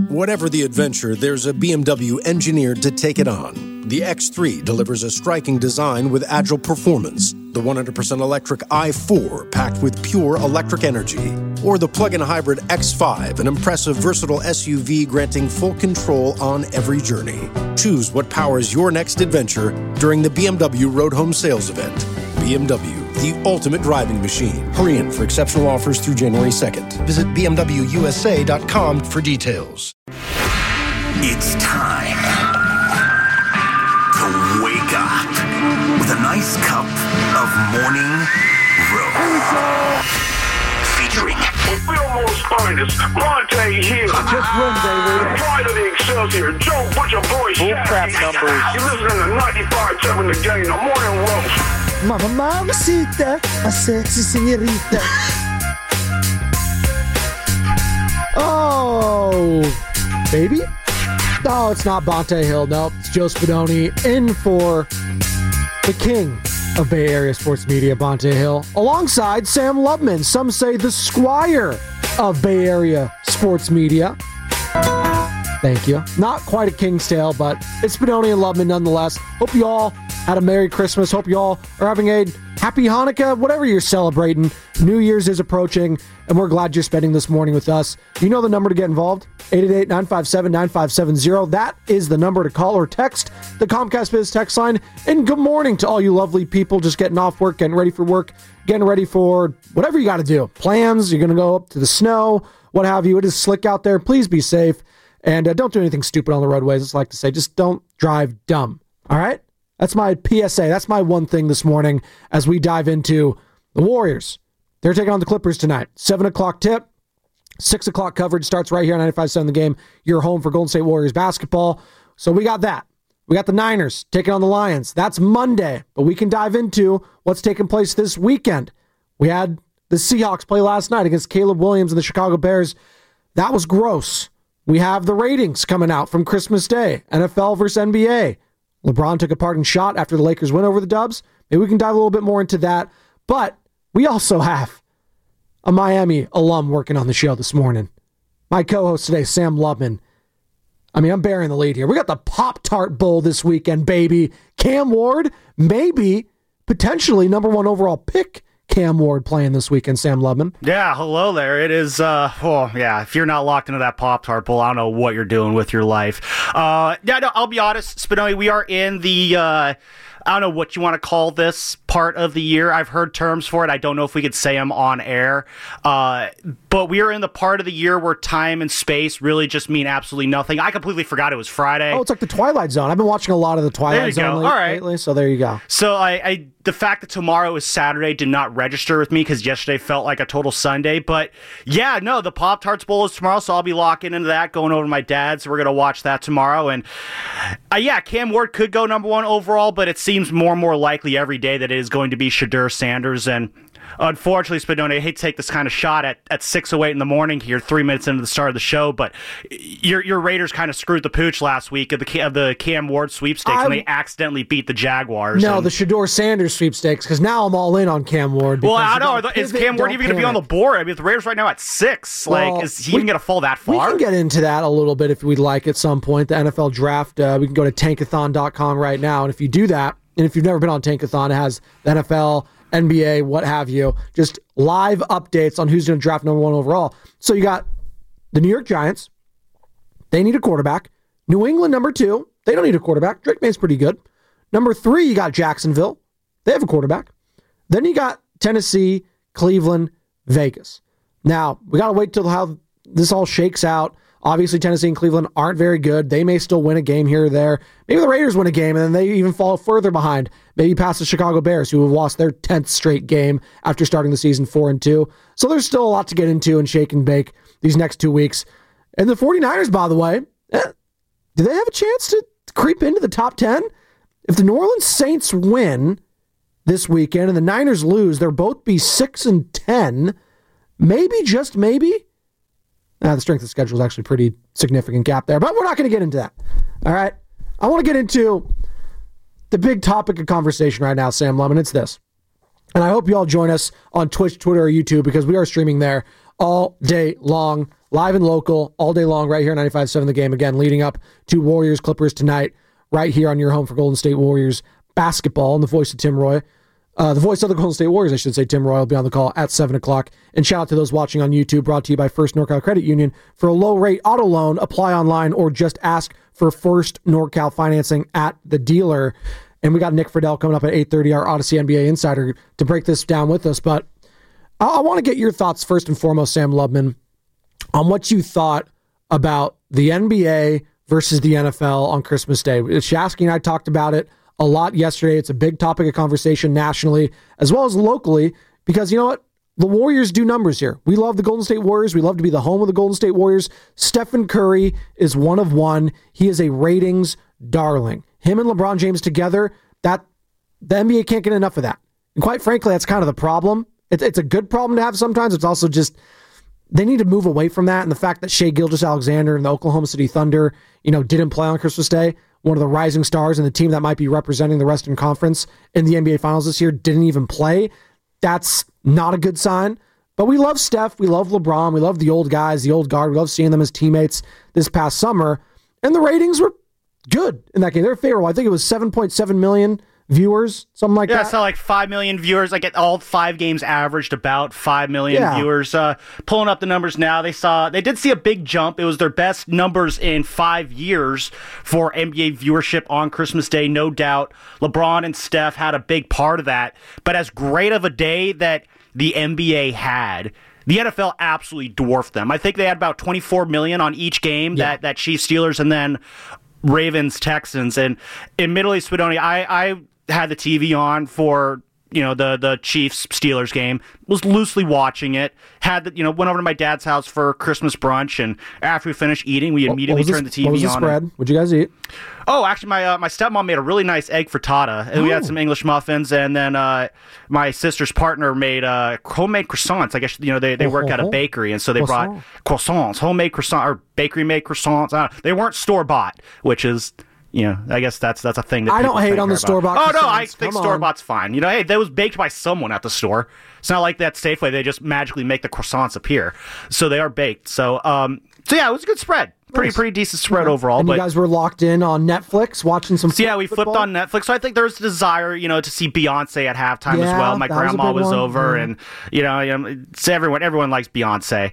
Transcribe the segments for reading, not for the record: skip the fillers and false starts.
Whatever the adventure, there's a BMW engineered to take it on. The X3 delivers a striking design with agile performance. The 100% electric i4 packed with pure electric energy. Or the plug-in hybrid X5, an impressive, versatile SUV granting full control on every journey. Choose what powers your next adventure during the BMW Road Home Sales Event. BMW, the ultimate driving machine. Hurry in for exceptional offers through January 2nd. Visit bmwusa.com for details. It's time to wake up with a nice cup of morning roast. Featuring Fillmore's finest, Monte Hill. Just win, baby. Pride of the Excelsior, Joe Butcher Boy. Full crap numbers. You're listening to 95.7 The Game, the morning roast. Mamacita, a sexy señorita. Oh, baby? No, it's not Bonte Hill. Nope, it's Joe Spadoni in for the king of Bay Area sports media, Bonte Hill, alongside Sam Lubman. Some say the squire of Bay Area sports media. Thank you. Not quite a king's tale, but it's Spadoni and Lubman nonetheless. Hope you all had a Merry Christmas. Hope you all are having a Happy Hanukkah, whatever you're celebrating. New Year's is approaching, and we're glad you're spending this morning with us. You know the number to get involved, 888-957-9570. That is the number to call or text the Comcast Biz text line. And good morning to all you lovely people just getting off work, getting ready for work, getting ready for whatever you got to do. Plans, you're going to go up to the snow, what have you. It is slick out there. Please be safe, and don't do anything stupid on the roadways. It's like to say, just don't drive dumb, all right? That's my PSA. That's my one thing this morning as we dive into the Warriors. They're taking on the Clippers tonight. 7 o'clock tip. 6 o'clock coverage starts right here on 95.7 The Game. You're home for Golden State Warriors basketball. So we got that. We got the Niners taking on the Lions. That's Monday. But we can dive into what's taking place this weekend. We had the Seahawks play last night against Caleb Williams and the Chicago Bears. That was gross. We have the ratings coming out from Christmas Day. NFL versus NBA. LeBron took a parting shot after the Lakers win over the Dubs. Maybe we can dive a little bit more into that. But we also have a Miami alum working on the show this morning. My co-host today, Sam Lubman. I mean, I'm bearing the lead here. We got the Pop-Tart Bowl this weekend, baby. Cam Ward, maybe, potentially number one overall pick. Cam Ward playing this weekend, Sam Lubman. Yeah, hello there. It is, if you're not locked into that Pop-Tart Bowl, I don't know what you're doing with your life. I'll be honest, Spinelli, we are in the, I don't know what you want to call this part of the year. I've heard terms for it. I don't know if we could say them on air. But we are in the part of the year where time and space really just mean absolutely nothing. I completely forgot it was Friday. Oh, it's like the Twilight Zone. I've been watching a lot of the Twilight Zone lately, so there you go. So the fact that tomorrow is Saturday did not register with me because yesterday felt like a total Sunday. But yeah, no, the Pop-Tarts Bowl is tomorrow, so I'll be locking into that, going over to my dad's. So we're going to watch that tomorrow. And Cam Ward could go number one overall, but it seems more and more likely every day that it is going to be Shadur Sanders. And unfortunately, Spadoni, I hate to take this kind of shot at 6:08 in the morning here, 3 minutes into the start of the show, but your Raiders kind of screwed the pooch last week of the Cam Ward sweepstakes when they accidentally beat the Jaguars. No, the Shadur Sanders sweepstakes, because now I'm all in on Cam Ward. Well, I don't know. Is Cam Ward even going to be on the board? I mean, the Raiders right now at 6. Is he even going to fall that far? We can get into that a little bit if we'd like at some point. The NFL draft, we can go to tankathon.com right now, and if you do that, and if you've never been on Tankathon, it has the NFL, NBA, what have you, just live updates on who's going to draft number one overall. So you got the New York Giants. They need a quarterback. New England, number 2. They don't need a quarterback. Drake May's pretty good. Number 3, you got Jacksonville. They have a quarterback. Then you got Tennessee, Cleveland, Vegas. Now, we got to wait till how this all shakes out. Obviously, Tennessee and Cleveland aren't very good. They may still win a game here or there. Maybe the Raiders win a game, and then they even fall further behind. Maybe past the Chicago Bears, who have lost their 10th straight game after starting the season 4-2. So there's still a lot to get into and shake and bake these next 2 weeks. And the 49ers, by the way, do they have a chance to creep into the top 10? If the New Orleans Saints win this weekend and the Niners lose, they'll both be 6-10. Maybe, just maybe. The strength of schedule is actually a pretty significant gap there, but we're not going to get into that. All right? I want to get into the big topic of conversation right now, Sam Lubman. It's this. And I hope you all join us on Twitch, Twitter, or YouTube, because we are streaming there all day long, live and local, all day long, right here on 95.7 The Game. Again, leading up to Warriors Clippers tonight, right here on your home for Golden State Warriors basketball. And the voice of Tim Roy, the voice of the Golden State Warriors, I should say, Tim Roy, will be on the call at 7 o'clock. And shout out to those watching on YouTube, brought to you by First NorCal Credit Union. For a low-rate auto loan, apply online or just ask for First NorCal financing at the dealer. And we got Nick Friedel coming up at 8:30, our Odyssey NBA Insider, to break this down with us. But I want to get your thoughts first and foremost, Sam Lubman, on what you thought about the NBA versus the NFL on Christmas Day. Shasky and I talked about it a lot yesterday. It's a big topic of conversation nationally as well as locally because, you know what? The Warriors do numbers here. We love the Golden State Warriors. We love to be the home of the Golden State Warriors. Stephen Curry is one of one. He is a ratings darling. Him and LeBron James together, that the NBA can't get enough of that. And quite frankly, that's kind of the problem. It's a good problem to have sometimes. It's also just they need to move away from that. And the fact that Shai Gilgeous-Alexander and the Oklahoma City Thunder, didn't play on Christmas Day, one of the rising stars and the team that might be representing the Western Conference in the NBA Finals this year, didn't even play. That's not a good sign. But we love Steph. We love LeBron. We love the old guys, the old guard. We love seeing them as teammates this past summer. And the ratings were good in that game. They were favorable. I think it was 7.7 million viewers, something like that. Yeah, so like 5 million viewers. Like all 5 games averaged about 5 million viewers. Pulling up the numbers now, they did see a big jump. It was their best numbers in 5 years for NBA viewership on Christmas Day, no doubt. LeBron and Steph had a big part of that. But as great of a day that the NBA had, the NFL absolutely dwarfed them. I think they had about 24 million on each game, that Chiefs Steelers and then Ravens Texans. And admittedly, Spadoni, I had the TV on for the Chiefs Steelers game, was loosely watching it, went over to my dad's house for Christmas brunch, and after we finished eating, we immediately turned the TV on. What was the spread? What'd you guys eat? Oh, actually, my stepmom made a really nice egg frittata, and we had some English muffins, and then my sister's partner made homemade croissants. I guess they work at a bakery, and so they brought croissants, homemade croissants, or bakery-made croissants. They weren't store-bought, which is... I guess that's a thing that I don't hate on the store-bought. Oh, no, I think store-bought's fine. Hey, that was baked by someone at the store. It's not like that Safeway. They just magically make the croissants appear. So they are baked. So yeah, it was a good spread. Pretty decent spread overall. And you guys were locked in on Netflix watching some football? Yeah, we flipped on Netflix. So I think there's a desire, to see Beyonce at halftime as well. My grandma was over, and, everyone likes Beyonce.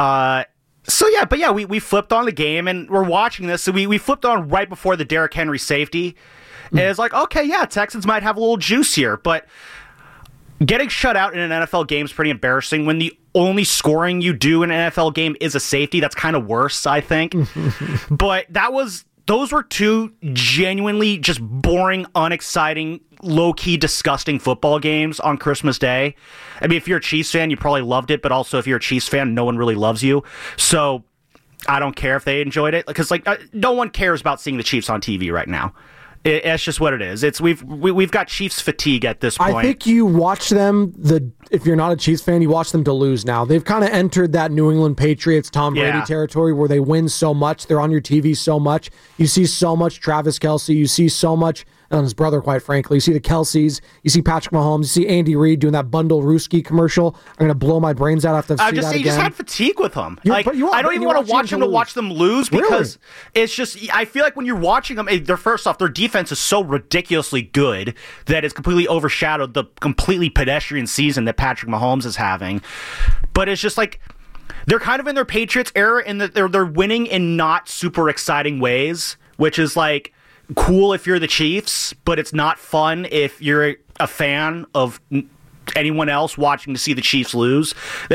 We flipped on the game and we're watching this. So we flipped on right before the Derrick Henry safety. And it's like, okay, yeah, Texans might have a little juice here. But getting shut out in an NFL game is pretty embarrassing. When the only scoring you do in an NFL game is a safety, that's kind of worse, I think. But those were two genuinely just boring, unexciting, low-key, disgusting football games on Christmas Day. I mean, if you're a Chiefs fan, you probably loved it, but also if you're a Chiefs fan, no one really loves you. So I don't care if they enjoyed it, because no one cares about seeing the Chiefs on TV right now. It's just what it is. We've got Chiefs fatigue at this point. I think you watch them, if you're not a Chiefs fan, you watch them to lose now. They've kind of entered that New England Patriots, Tom Brady territory where they win so much. They're on your TV so much. You see so much Travis Kelce. You see so much, and his brother, quite frankly. You see the Kelce's. You see Patrick Mahomes. You see Andy Reid doing that Bundle Ruski commercial. I'm going to blow my brains out after I see that again. You just had fatigue with them. I don't even want to watch them to watch them lose, because it's just, I feel like when you're watching them, first off, their defense is so ridiculously good that it's completely overshadowed the completely pedestrian season that Patrick Mahomes is having. But it's just like, they're kind of in their Patriots era in that they're winning in not super exciting ways, which is like cool if you're the Chiefs, but it's not fun if you're a fan of anyone else watching to see the Chiefs lose.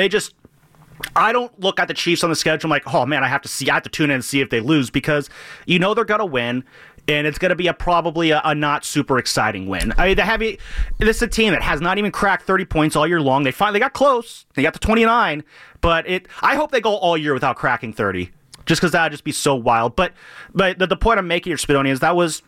I don't look at the Chiefs on the schedule. I'm like, oh man, I have to tune in and see if they lose, because they're going to win. And it's going to be probably a not super exciting win. I mean, this is a team that has not even cracked 30 points all year long. They finally got close. They got to 29. But I hope they go all year without cracking 30. Just because that would just be so wild. But the point I'm making here, Spadoni, is that was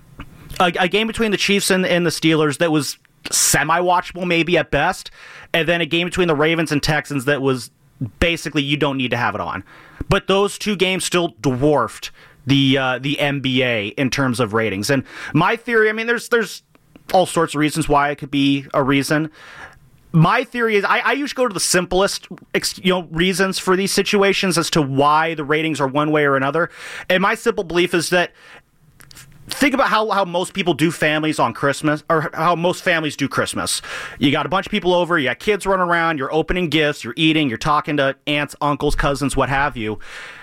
a game between the Chiefs and the Steelers that was semi-watchable maybe at best. And then a game between the Ravens and Texans that was basically you don't need to have it on. But those two games still dwarfed the NBA in terms of ratings. And my theory, I mean, there's all sorts of reasons why it could be a reason. My theory is I usually go to the simplest reasons for these situations as to why the ratings are one way or another. And my simple belief is that think about how most people do families on Christmas, or how most families do Christmas. You got a bunch of people over, you got kids running around, you're opening gifts, you're eating, you're talking to aunts, uncles, cousins, what have you.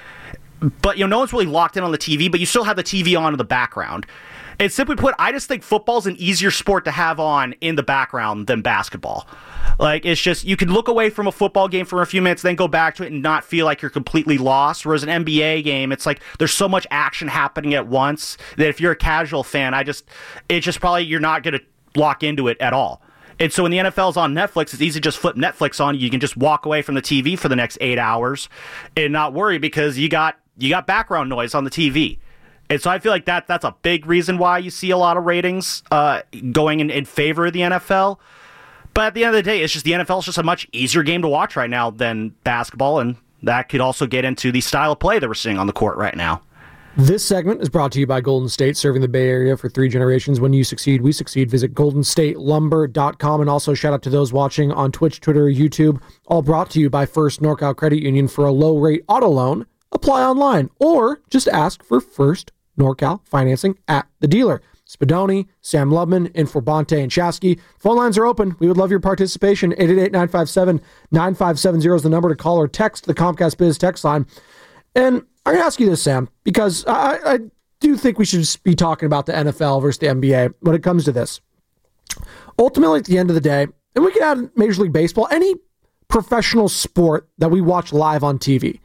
But no one's really locked in on the TV, but you still have the TV on in the background. And simply put, I just think football's an easier sport to have on in the background than basketball. Like, it's just, you can look away from a football game for a few minutes, then go back to it and not feel like you're completely lost. Whereas an NBA game, it's like there's so much action happening at once that if you're a casual fan, it's just probably you're not going to lock into it at all. And so when the NFL's on Netflix, it's easy to just flip Netflix on. You can just walk away from the TV for the next 8 hours and not worry because you got background noise on the TV. And so I feel like that's a big reason why you see a lot of ratings going in favor of the NFL. But at the end of the day, it's just the NFL is just a much easier game to watch right now than basketball, and that could also get into the style of play that we're seeing on the court right now. This segment is brought to you by Golden State, serving the Bay Area for 3 generations. When you succeed, we succeed. Visit goldenstatelumber.com. And also shout out to those watching on Twitch, Twitter, YouTube. All brought to you by First NorCal Credit Union. For a low-rate auto loan, apply online or just ask for First NorCal financing at the dealer. Spadoni, Sam Lubman, Inforbante, and Shasky. Phone lines are open. We would love your participation. 888-957-9570 is the number to call or text the Comcast Biz text line. And I'm going to ask you this, Sam, because I do think we should be talking about the NFL versus the NBA when it comes to this. Ultimately, at the end of the day, and we can add Major League Baseball, any professional sport that we watch live on TV,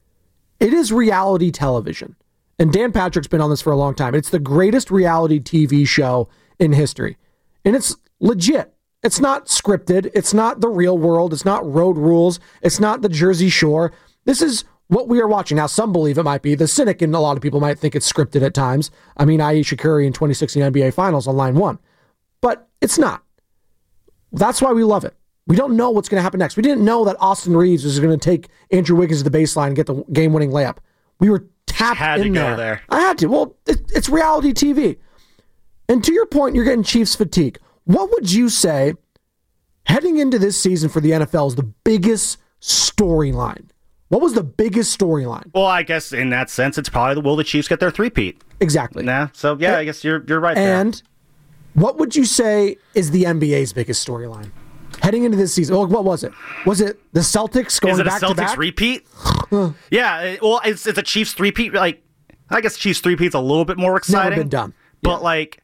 it is reality television. And Dan Patrick's been on this for a long time. It's the greatest reality TV show in history. And it's legit. It's not scripted. It's not the real world. It's not Road Rules. It's not the Jersey Shore. This is what we are watching. Now, some believe it might be. The cynic and a lot of people might think it's scripted at times. I mean, Ayesha Curry in 2016 NBA Finals on line 1. But it's not. That's why we love it. We don't know what's going to happen next. We didn't know that Austin Reeves was going to take Andrew Wiggins to the baseline and get the game-winning layup. We were tapped in there. I had to. Well, it's reality TV. And to your point, you're getting Chiefs fatigue. What would you say heading into this season for the NFL is the biggest storyline? What was the biggest storyline? Well, I guess in that sense, it's probably will the Chiefs get their three-peat? Exactly. Nah, so yeah, I guess you're right there. And what would you say is the NBA's biggest storyline heading into this season? Well, what was it? Was it the Celtics going back to back? Is it a Celtics repeat? Yeah, well, it's a Chiefs three-peat. Like, I guess Chiefs three-peat's a little bit more exciting. Never been done. But like,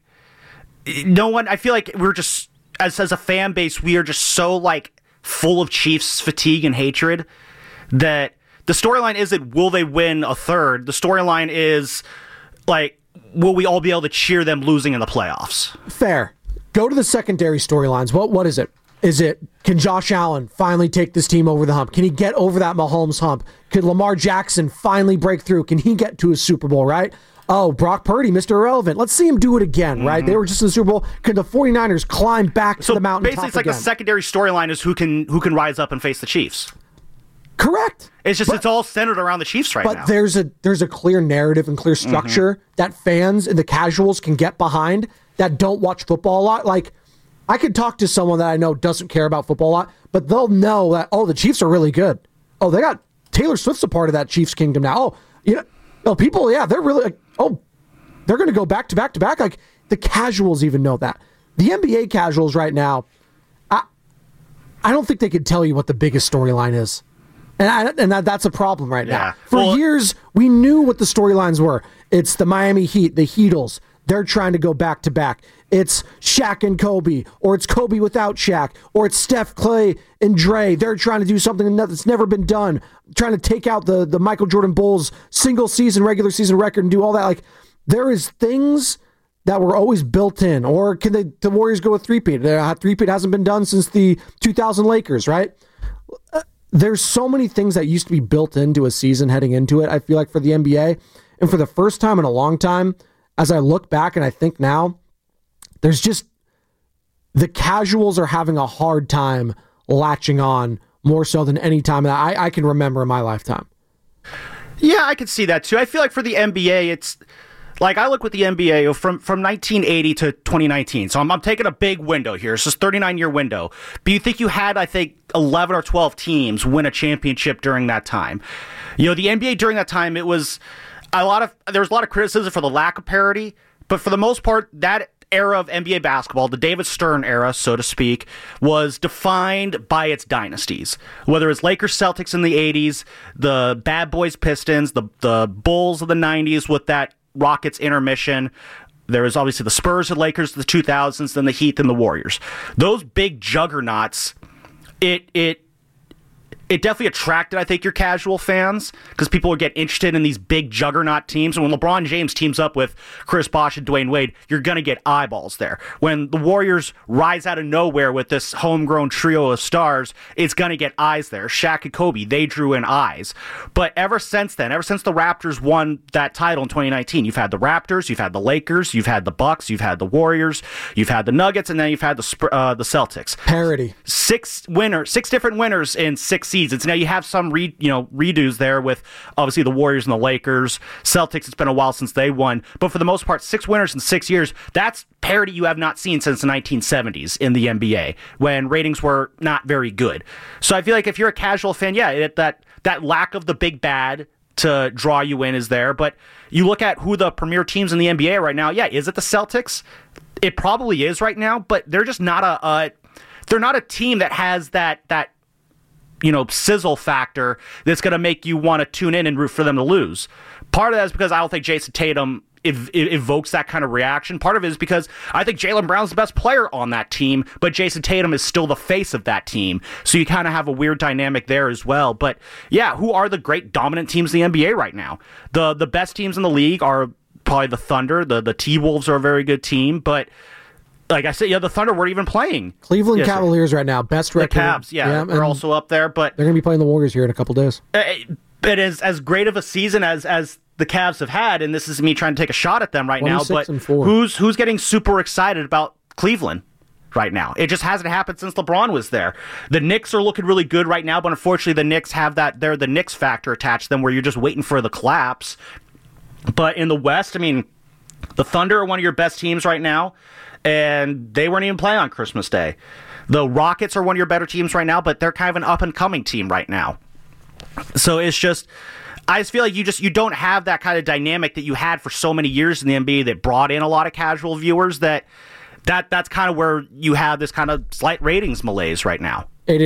no one. I feel like we're just as a fan base, we are just so like full of Chiefs fatigue and hatred that the storyline isn't will they win a third. The storyline is like, will we all be able to cheer them losing in the playoffs? Fair. Go to the secondary storylines. What is it? Can Josh Allen finally take this team over the hump? Can he get over that Mahomes hump? Could Lamar Jackson finally break through? Can he get to a Super Bowl, right? Oh, Brock Purdy, Mr. Irrelevant. Let's see him do it again, right? They were just in the Super Bowl. Could the 49ers climb back to the mountaintop basically, it's like again? the secondary storyline is who can rise up and face the Chiefs. Correct. It's all centered around the Chiefs right now. But there's a clear narrative and clear structure that fans and the casuals can get behind that don't watch football a lot. Like, I could talk to someone that I know doesn't care about football a lot, but they'll know that, oh, the Chiefs are really good. Oh, they got Taylor Swift's a part of that Chiefs kingdom now. Oh, people, yeah, they're really, they're going to go back to back to back. Like, the casuals even know that. The NBA casuals right now, I don't think they could tell you what the biggest storyline is. And that's a problem right now. For years, we knew what the storylines were. It's the Miami Heat, the Heatles. They're trying to go back to back. It's Shaq and Kobe, or it's Kobe without Shaq, or it's Steph, Clay, and Dre. They're trying to do something that's never been done, trying to take out the Michael Jordan Bulls single season, regular season record and do all that. Like, there is things that were always built in. Or can the Warriors go with three-peat? Three-peat hasn't been done since the 2000 Lakers, right? There's so many things that used to be built into a season heading into it, I feel like, for the NBA. And for the first time in a long time, as I look back and I think now, there's just the casuals are having a hard time latching on more so than any time that I can remember in my lifetime. Yeah, I could see that too. I feel like for the NBA, it's like I look with the NBA from 1980 to 2019. So I'm taking a big window here. It's just 39-year window. But you think you had, I think, 11 or 12 teams win a championship during that time. The NBA during that time, there was a lot of criticism for the lack of parity. But for the most part, that era of NBA basketball, the David Stern era, so to speak, was defined by its dynasties. Whether it's Lakers Celtics in the 80s, the Bad Boys Pistons, the Bulls of the 90s with that Rockets intermission. There was obviously the Spurs and Lakers of the 2000s, then the Heat and the Warriors. Those big juggernauts, it definitely attracted, I think, your casual fans because people would get interested in these big juggernaut teams. And when LeBron James teams up with Chris Bosh and Dwayne Wade, you're going to get eyeballs there. When the Warriors rise out of nowhere with this homegrown trio of stars, it's going to get eyes there. Shaq and Kobe, they drew in eyes. But ever since then, ever since the Raptors won that title in 2019, you've had the Raptors, you've had the Lakers, you've had the Bucks, you've had the Warriors, you've had the Nuggets, and then you've had the Celtics. Parity. 6 different winners in 6 seasons. Now you have some redos there with obviously the Warriors and the Lakers. Celtics, it's been a while since they won. But for the most part, 6 winners in 6 years, that's parity you have not seen since the 1970s in the NBA when ratings were not very good. So I feel like if you're a casual fan, that lack of the big bad to draw you in is there. But you look at who the premier teams in the NBA right now, is it the Celtics? It probably is right now, but they're just not they're not a team that has that sizzle factor that's going to make you want to tune in and root for them to lose. Part of that is because I don't think Jason Tatum evokes that kind of reaction. Part of it is because I think Jaylen Brown's the best player on that team, but Jason Tatum is still the face of that team. So you kind of have a weird dynamic there as well. But who are the great dominant teams in the NBA right now? The best teams in the league are probably the Thunder. The T-Wolves are a very good team, but like I said, the Thunder weren't even playing. Cleveland Cavaliers right now, best record. The Cavs, they're also up there, but they're going to be playing the Warriors here in a couple days. It is as great of a season as the Cavs have had, and this is me trying to take a shot at them right now. But who's getting super excited about Cleveland right now? It just hasn't happened since LeBron was there. The Knicks are looking really good right now, but unfortunately, the Knicks have the Knicks factor attached to them, where you're just waiting for the collapse. But in the West, the Thunder are one of your best teams right now. And they weren't even playing on Christmas Day. The Rockets are one of your better teams right now, but they're kind of an up-and-coming team right now. So I just feel like you don't have that kind of dynamic that you had for so many years in the NBA that brought in a lot of casual viewers. That's kind of where you have this kind of slight ratings malaise right now.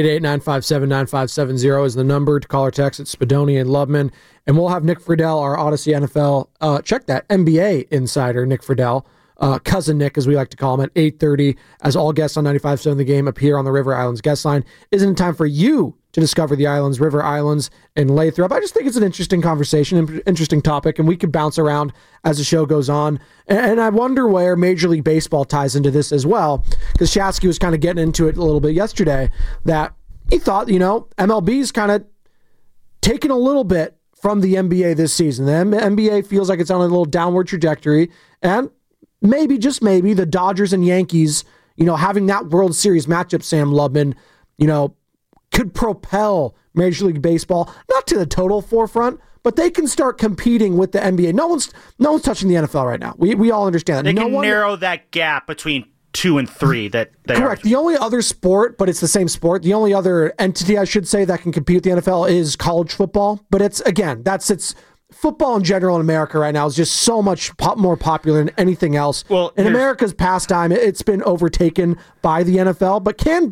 888-957-9570 is the number to call or text. It's Spadoni and Lubman. And we'll have Nick Friedel, our Odyssey NFL, check that, NBA insider, Nick Friedel. Cousin Nick, as we like to call him, at 8:30, as all guests on 95.7 The Game appear on the River Islands guest line. Isn't it time for you to discover the islands, River Islands, and Lathrop? I just think it's an interesting conversation, interesting topic, and we could bounce around as the show goes on. And I wonder where Major League Baseball ties into this as well, because Shasky was kind of getting into it a little bit yesterday, that he thought, MLB's kind of taken a little bit from the NBA this season. The NBA feels like it's on a little downward trajectory, and maybe, just maybe, the Dodgers and Yankees, having that World Series matchup, Sam Lubman, could propel Major League Baseball, not to the total forefront, but they can start competing with the NBA. No one's touching the NFL right now. We all understand that. They can narrow that gap between 2 and 3 that they correct. The only other sport, but it's the same sport, the only other entity, I should say, that can compete with the NFL is college football. But it's football in general in America right now is just so much more popular than anything else. Well, in America's pastime, it's been overtaken by the NFL. But can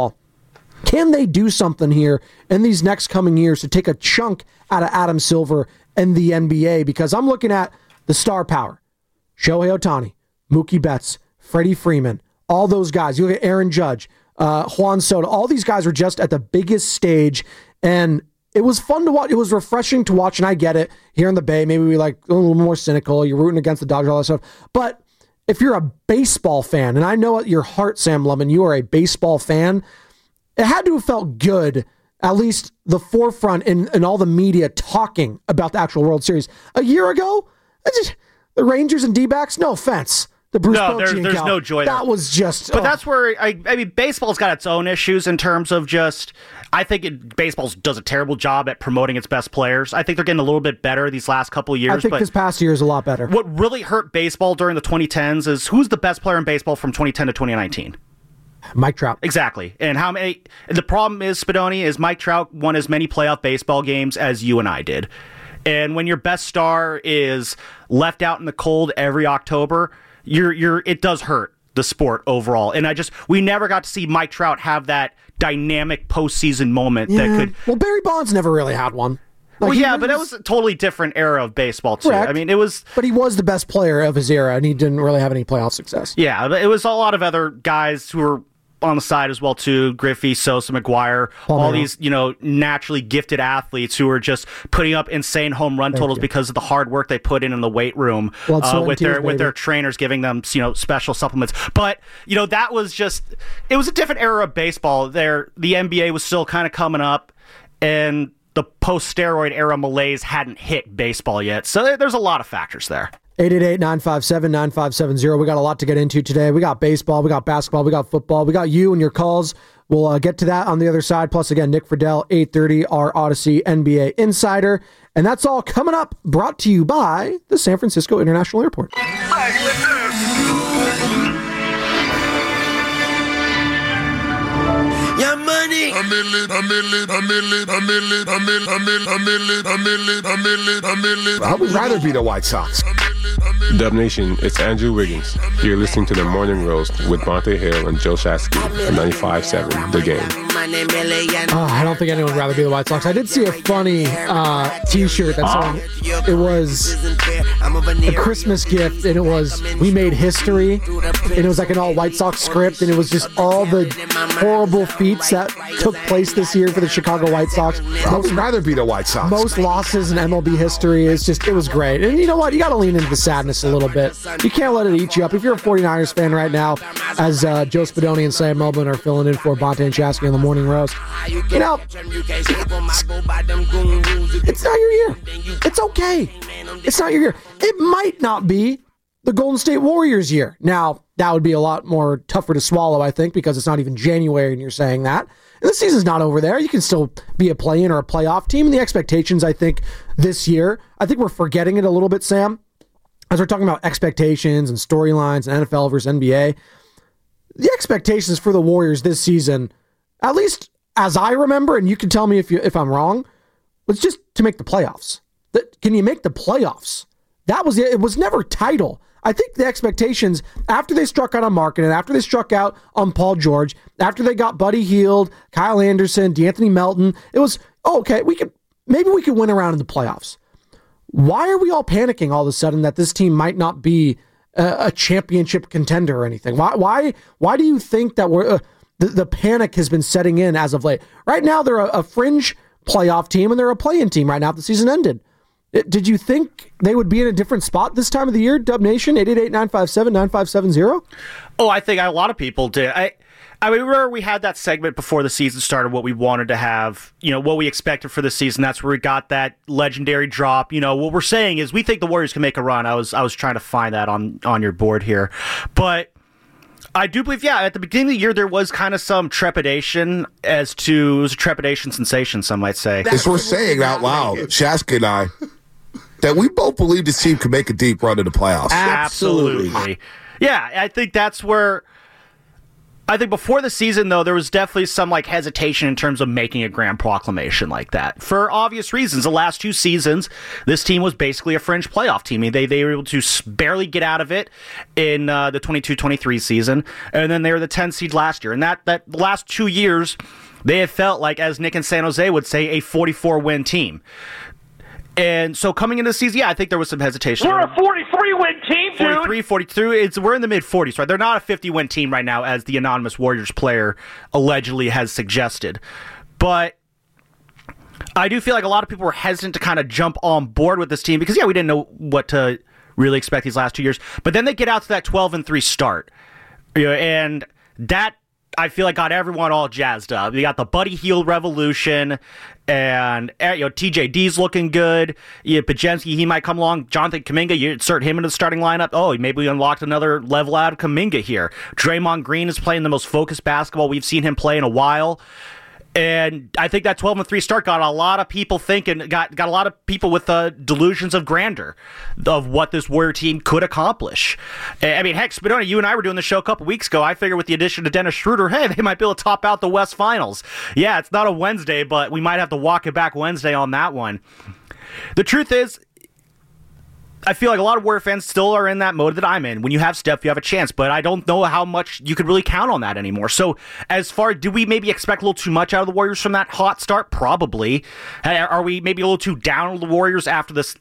they do something here in these next coming years to take a chunk out of Adam Silver and the NBA? Because I'm looking at the star power. Shohei Ohtani, Mookie Betts, Freddie Freeman, all those guys. You look at Aaron Judge, Juan Soto. All these guys were just at the biggest stage, and it was fun to watch. It was refreshing to watch, and I get it. Here in the Bay, maybe we like a little more cynical. You're rooting against the Dodgers, all that stuff. But if you're a baseball fan, and I know at your heart, Sam Lubman, you are a baseball fan, it had to have felt good, at least the forefront in all the media talking about the actual World Series. A year ago, the Rangers and D-backs, no offense, The Bruce No, Bochy there's encounter. no joy there. That was just. But that's where I mean, baseball's got its own issues in terms of just. I think baseball does a terrible job at promoting its best players. I think they're getting a little bit better these last couple of years. I think this past year is a lot better. What really hurt baseball during the 2010s is who's the best player in baseball from 2010 to 2019? Mike Trout. Exactly. And how many? The problem is, Spadoni, is Mike Trout won as many playoff baseball games as you and I did. And when your best star is left out in the cold every October, it does hurt the sport overall. And we never got to see Mike Trout have that dynamic postseason moment that could. Well, Barry Bonds never really had one. But it was a totally different era of baseball too. Correct. I mean, it was. But he was the best player of his era, and he didn't really have any playoff success. Yeah, but it was a lot of other guys who were on the side as well too. Griffey, Sosa, McGuire, all these naturally gifted athletes who were just putting up insane home run totals because of the hard work they put in the weight room with their trainers giving them special supplements. But that was it was a different era of baseball. The NBA was still kind of coming up, and the post-steroid era malaise hadn't hit baseball yet. So there's a lot of factors there. 888-957-9570. We got a lot to get into today. We got baseball, we got basketball, we got football, we got you and your calls. We'll get to that on the other side. Plus, again, Nick Friedel, 8:30, our Odyssey NBA Insider. And that's all coming up, brought to you by the San Francisco International Airport. Your money. I would rather be the White Sox. Dub Nation, it's Andrew Wiggins. You're listening to the Morning Roast with Monte Hill and Joe Shasky on 95.7 The Game. I don't think anyone would rather be the White Sox. I did see a funny T-shirt that someone. It was a Christmas gift, and it was "We Made History," and it was like an all White Sox script, and it was just all the horrible feats that took place this year for the Chicago White Sox. I would rather be the White Sox. Most losses in MLB history. It was great. And you know what? You got to lean into the sadness a little bit. You can't let it eat you up. If you're a 49ers fan right now, as Joe Spadoni and Sam Melvin are filling in for Bonte and Chasky on the Morning Roast, it's not your year. It's okay. It's not your year. It might not be the Golden State Warriors year. Now, that would be a lot more tougher to swallow, I think, because it's not even January and you're saying that. And the season's not over there. You can still be a play-in or a playoff team. And the expectations, I think, this year, I think we're forgetting it a little bit, Sam, as we're talking about expectations and storylines and NFL versus NBA. The expectations for the Warriors this season, at least as I remember, and you can tell me if I'm wrong, was just to make the playoffs. Can you make the playoffs? That was it. It was never title. I think the expectations after they struck out on Markkanen, after they struck out on Paul George, after they got Buddy Hield, Kyle Anderson, DeAnthony Melton, it was, okay, maybe we could win around in the playoffs. Why are we all panicking all of a sudden that this team might not be a championship contender or anything? Why do you think that the panic has been setting in as of late? Right now, they're a fringe playoff team and they're a play-in team right now if the season ended. Did you think they would be in a different spot this time of the year, Dub Nation? 888-957-9570? Oh, I think a lot of people did. I remember we had that segment before the season started, what we wanted to have, what we expected for the season. That's where we got that legendary drop. What we're saying is we think the Warriors can make a run. I was trying to find that on your board here. But I do believe, at the beginning of the year, there was kind of some trepidation it was a trepidation sensation, some might say. As we're saying out loud, Shasky and I, that we both believe this team can make a deep run in the playoffs. Absolutely. Yeah, I think that's where... I think before the season, though, there was definitely some hesitation in terms of making a grand proclamation like that. For obvious reasons. The last two seasons, this team was basically a fringe playoff team. They were able to barely get out of it in the 22-23 season, and then they were the 10 seed last year. And that last 2 years, they have felt like, as Nick and San Jose would say, a 44-win team. And so coming into the season, I think there was some hesitation. We're a 43-win team, dude. 43, 42. We're in the mid-40s, right? They're not a 50-win team right now, as the anonymous Warriors player allegedly has suggested. But I do feel like a lot of people were hesitant to kind of jump on board with this team because, we didn't know what to really expect these last 2 years. But then they get out to that 12-3 start. And that, I feel like got everyone all jazzed up. You got the Buddy Hield revolution, and TJD's looking good. Podziemski, he might come along. Jonathan Kuminga, you insert him into the starting lineup. Oh, maybe we unlocked another level out of Kuminga here. Draymond Green is playing the most focused basketball we've seen him play in a while. And I think that 12-3 start got a lot of people thinking, got a lot of people with delusions of grandeur of what this Warrior team could accomplish. I mean, heck, Spadona, you and I were doing the show a couple weeks ago. I figure with the addition of Dennis Schroeder, hey, they might be able to top out the West Finals. Yeah, it's not a Wednesday, but we might have to walk it back Wednesday on that one. The truth is, I feel like a lot of Warrior fans still are in that mode that I'm in. When you have Steph, you have a chance, but I don't know how much you could really count on that anymore. So as far, do we maybe expect a little too much out of the Warriors from that hot start? Probably. Are we maybe a little too down on the Warriors after this,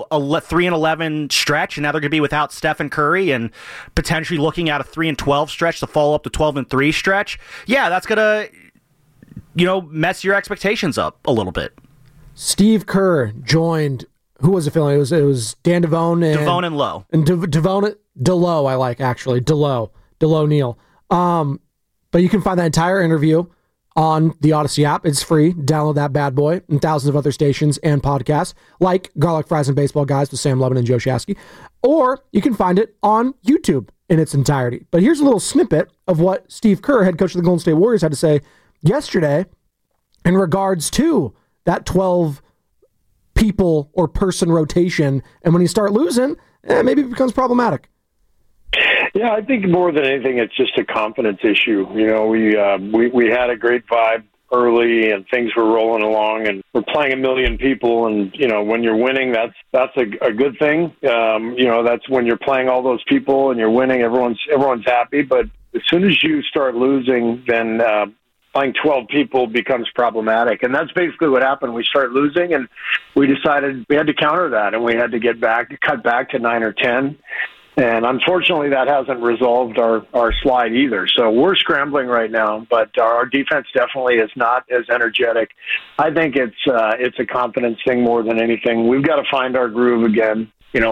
3-11 stretch, and now they're going to be without Steph and Curry, and potentially looking at a 3-12 stretch to follow up the 12-3 stretch? Yeah, that's going to, mess your expectations up a little bit. Steve Kerr joined. Who was it filling? It was Dan Devone and Lowe. And Devone, DeLoe, I like, actually. DeLoe Neal. But you can find that entire interview on the Odyssey app. It's free. Download that bad boy, and thousands of other stations and podcasts like Garlic Fries and Baseball Guys with Sam Levin and Joe Shasky. Or you can find it on YouTube in its entirety. But here's a little snippet of what Steve Kerr, head coach of the Golden State Warriors, had to say yesterday in regards to that 12 people or person rotation, and when you start losing, maybe it becomes problematic. Yeah, I think more than anything, it's just a confidence issue. We had a great vibe early, and things were rolling along, and we're playing a million people, and when you're winning, that's a good thing. That's when you're playing all those people and you're winning, everyone's happy. But as soon as you start losing, then playing 12 people becomes problematic. And that's basically what happened. We started losing, and we decided we had to counter that, and we had to cut back to 9 or 10. And unfortunately, that hasn't resolved our slide either. So we're scrambling right now, but our defense definitely is not as energetic. I think it's a confidence thing more than anything. We've got to find our groove again.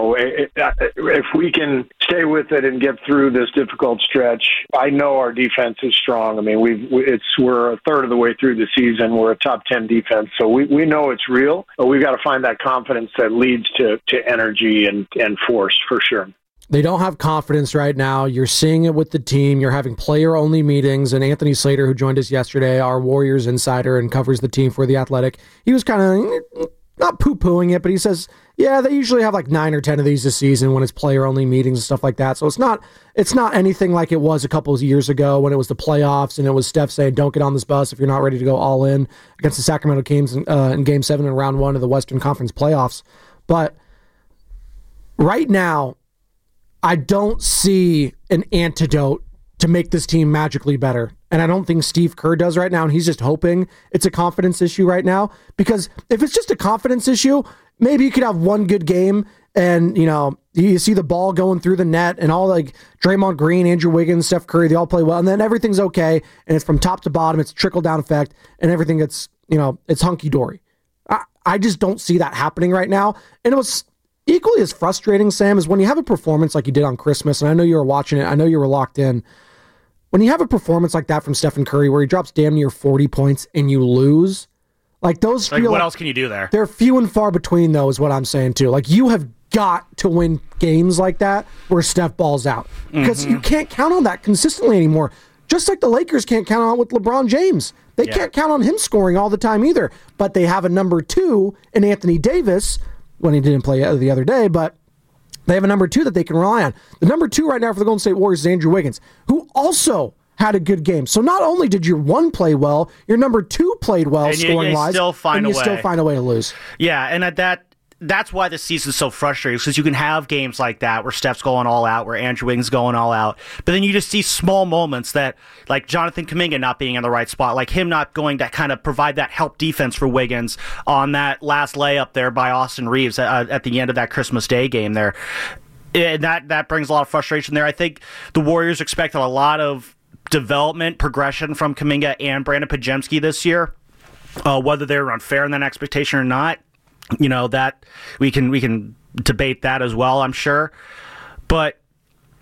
If we can stay with it and get through this difficult stretch, I know our defense is strong. I mean, we're a third of the way through the season. We're a top 10 defense, so we know it's real. But we've got to find that confidence that leads to energy and force for sure. They don't have confidence right now. You're seeing it with the team. You're having player-only meetings. And Anthony Slater, who joined us yesterday, our Warriors insider and covers the team for The Athletic, he was kind of not poo-pooing it, but he says, yeah, they usually have like 9 or 10 of these this season when it's player-only meetings and stuff like that. So it's not anything like it was a couple of years ago when it was the playoffs and it was Steph saying, don't get on this bus if you're not ready to go all in against the Sacramento Kings in Game 7 in Round 1 of the Western Conference playoffs. But right now, I don't see an antidote to make this team magically better. And I don't think Steve Kerr does right now, and he's just hoping it's a confidence issue right now. Because if it's just a confidence issue, maybe you could have one good game and, you see the ball going through the net and all like Draymond Green, Andrew Wiggins, Steph Curry, they all play well, and then everything's okay, and it's from top to bottom, it's trickle-down effect, and everything gets, it's hunky-dory. I just don't see that happening right now. And it was equally as frustrating, Sam, is when you have a performance like you did on Christmas, and I know you were watching it, I know you were locked in. When you have a performance like that from Stephen Curry where he drops damn near 40 points and you lose, like those feel what else can you do there? They're few and far between, though, is what I'm saying, too. Like, you have got to win games like that where Steph balls out. Because you can't count on that consistently anymore. Just like the Lakers can't count on it with LeBron James. They can't count on him scoring all the time either. But they have a number 2 in Anthony Davis, when he didn't play the other day, but they have a number 2 that they can rely on. The number 2 right now for the Golden State Warriors is Andrew Wiggins, who also had a good game. So not only did your 1 play well, your number 2 played well scoring-wise, and you still find a way to lose. Yeah, and that's why the season's so frustrating, because you can have games like that where Steph's going all out, where Andrew Wiggins is going all out, but then you just see small moments that, like Jonathan Kuminga not being in the right spot, like him not going to kind of provide that help defense for Wiggins on that last layup there by Austin Reeves at the end of that Christmas Day game there. And that brings a lot of frustration there. I think the Warriors expected a lot of development, progression from Kuminga and Brandon Podziemski this year, whether they were unfair in that expectation or not. That we can debate that as well, I'm sure. But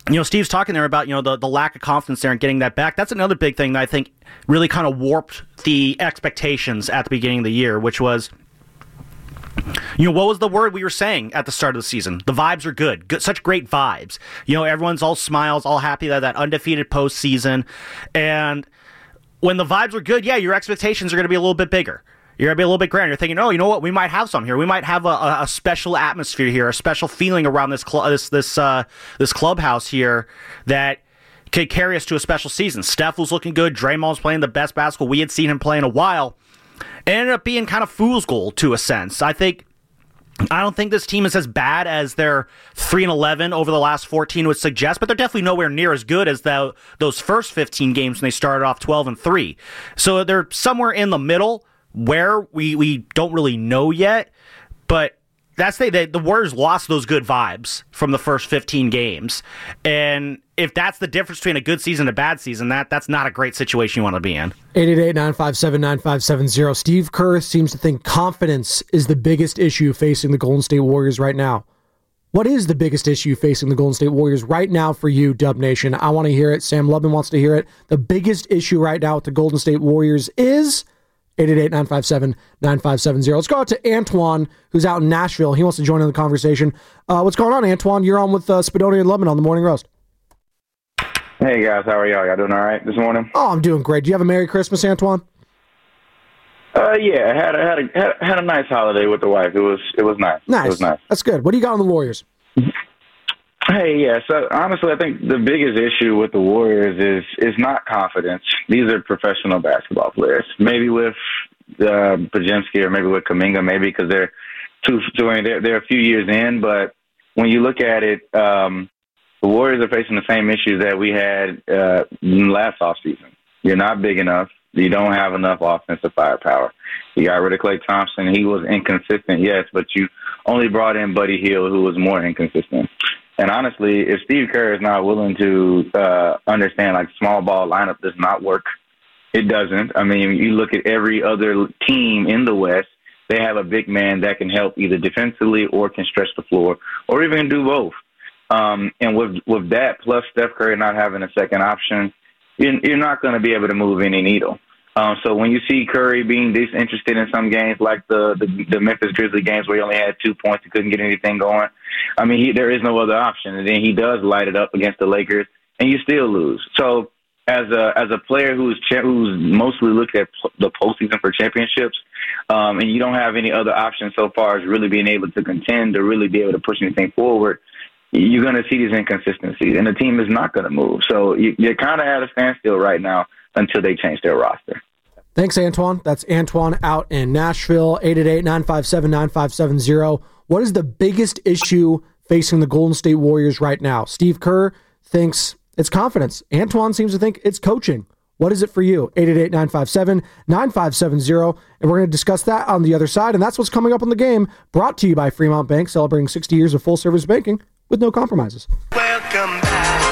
Steve's talking there about, the lack of confidence there and getting that back. That's another big thing that I think really kind of warped the expectations at the beginning of the year, which was, what was the word we were saying at the start of the season? The vibes are good. Such great vibes. Everyone's all smiles, all happy that undefeated postseason. And when the vibes are good, your expectations are going to be a little bit bigger. You're going to be a little bit grander. You're thinking, you know what? We might have some here. We might have a special atmosphere here, a special feeling around this clubhouse here that could carry us to a special season. Steph was looking good. Draymond was playing the best basketball we had seen him play in a while. It ended up being kind of fool's gold to a sense. I don't think this team is as bad as their 3-11 over the last 14 would suggest, but they're definitely nowhere near as good as those first 15 games when they started off 12-3. So they're somewhere in the middle where we don't really know yet, but that's the Warriors lost those good vibes from the first 15 games. And if that's the difference between a good season and a bad season, that's not a great situation you want to be in. 888-957-9570. Steve Kerr seems to think confidence is the biggest issue facing the Golden State Warriors right now. What is the biggest issue facing the Golden State Warriors right now for you, Dub Nation? I want to hear it. Sam Lubman wants to hear it. The biggest issue right now with the Golden State Warriors is 888-957-9570. Let's go out to Antoine, who's out in Nashville. He wants to join in the conversation. What's going on, Antoine? You're on with Spadoni and Lubman on the Morning Roast. Hey, guys. How are y'all? Y'all doing all right this morning? Oh, I'm doing great. Do you have a Merry Christmas, Antoine? Yeah. I had a nice holiday with the wife. It was nice. Nice. It was nice. That's good. What do you got on the Warriors? Hey, yeah. So honestly, I think the biggest issue with the Warriors is not confidence. These are professional basketball players. Maybe with Podziemski or maybe with Kuminga, maybe because they're they're a few years in. But when you look at it, the Warriors are facing the same issues that we had last offseason. You're not big enough. You don't have enough offensive firepower. You got rid of Klay Thompson. He was inconsistent, yes, but you only brought in Buddy Hield, who was more inconsistent. And honestly, if Steve Kerr is not willing to understand, small ball lineup does not work, it doesn't. I mean, you look at every other team in the West, they have a big man that can help either defensively or can stretch the floor or even do both. And with that, plus Steph Curry not having a second option, you're not going to be able to move any needle. So when you see Curry being disinterested in some games, like the Memphis Grizzlies games where he only had 2 points, he couldn't get anything going. I mean, there is no other option. And then he does light it up against the Lakers, and you still lose. So as a player who's mostly looked at the postseason for championships, and you don't have any other options so far as really being able to contend or really be able to push anything forward, you're going to see these inconsistencies, and the team is not going to move. So you're kind of at a standstill right now until they change their roster. Thanks, Antoine. That's Antoine out in Nashville. 888-957-9570. What is the biggest issue facing the Golden State Warriors right now? Steve Kerr thinks it's confidence. Antoine seems to think it's coaching. What is it for you? 888-957-9570. And we're going to discuss that on the other side. And that's what's coming up on The Game, brought to you by Fremont Bank, celebrating 60 years of full-service banking with no compromises. Welcome back.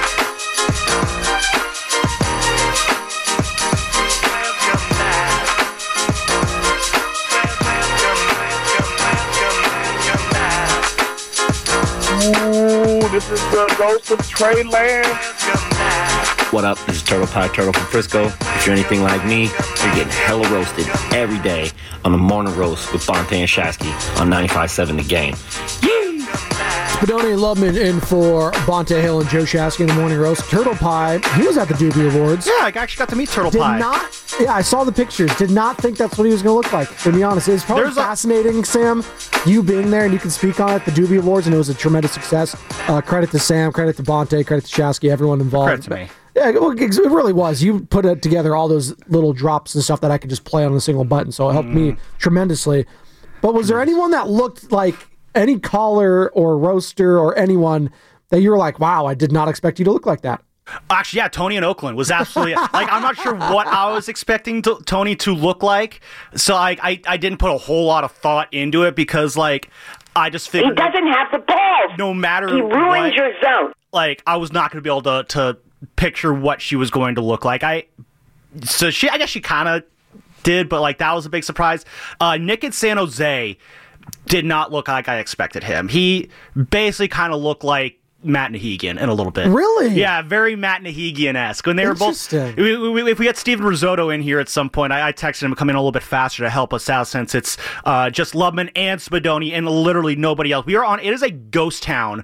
Ooh, this is the ghost of Trey Lance. What up? This is Turtle Pie Turtle from Frisco. If you're anything like me, you're getting hella roasted every day on the Morning Roast with Bonte and Shasky on 95.7 The Game. Spadoni and Lubman in for Bonte Hill and Joe Shasky in the Morning Roast. Turtle Pie, he was at the Doobie Awards. Yeah, I actually got to meet Turtle Pie. Yeah, I saw the pictures. Did not think that's what he was going to look like, to be honest. It's probably fascinating, Sam, you being there and you can speak on it, the Doobie Awards, and it was a tremendous success. Credit to Sam, credit to Bonte, credit to Shasky, everyone involved. Credit to me. Yeah, well, it really was. You put together all those little drops and stuff that I could just play on a single button, so it helped me tremendously. But was there anyone that looked like any caller or roaster or anyone that you were like, wow, I did not expect you to look like that? Actually, yeah, Tony in Oakland was absolutely I'm not sure what I was expecting Tony to look like, so I didn't put a whole lot of thought into it because I just figured he doesn't have the balls. No matter he ruined your zone. I was not going to be able to picture what she was going to look like. I guess she kind of did, but that was a big surprise. Nick in San Jose did not look like I expected him. He basically kind of looked like Matt Nahigian in a little bit. Really? Yeah, very Matt Nahigian-esque. When they were both, if we get Steven Risotto in here at some point, I texted him to come in a little bit faster to help us out since it's just Lubman and Spadoni and literally nobody else. It is a ghost town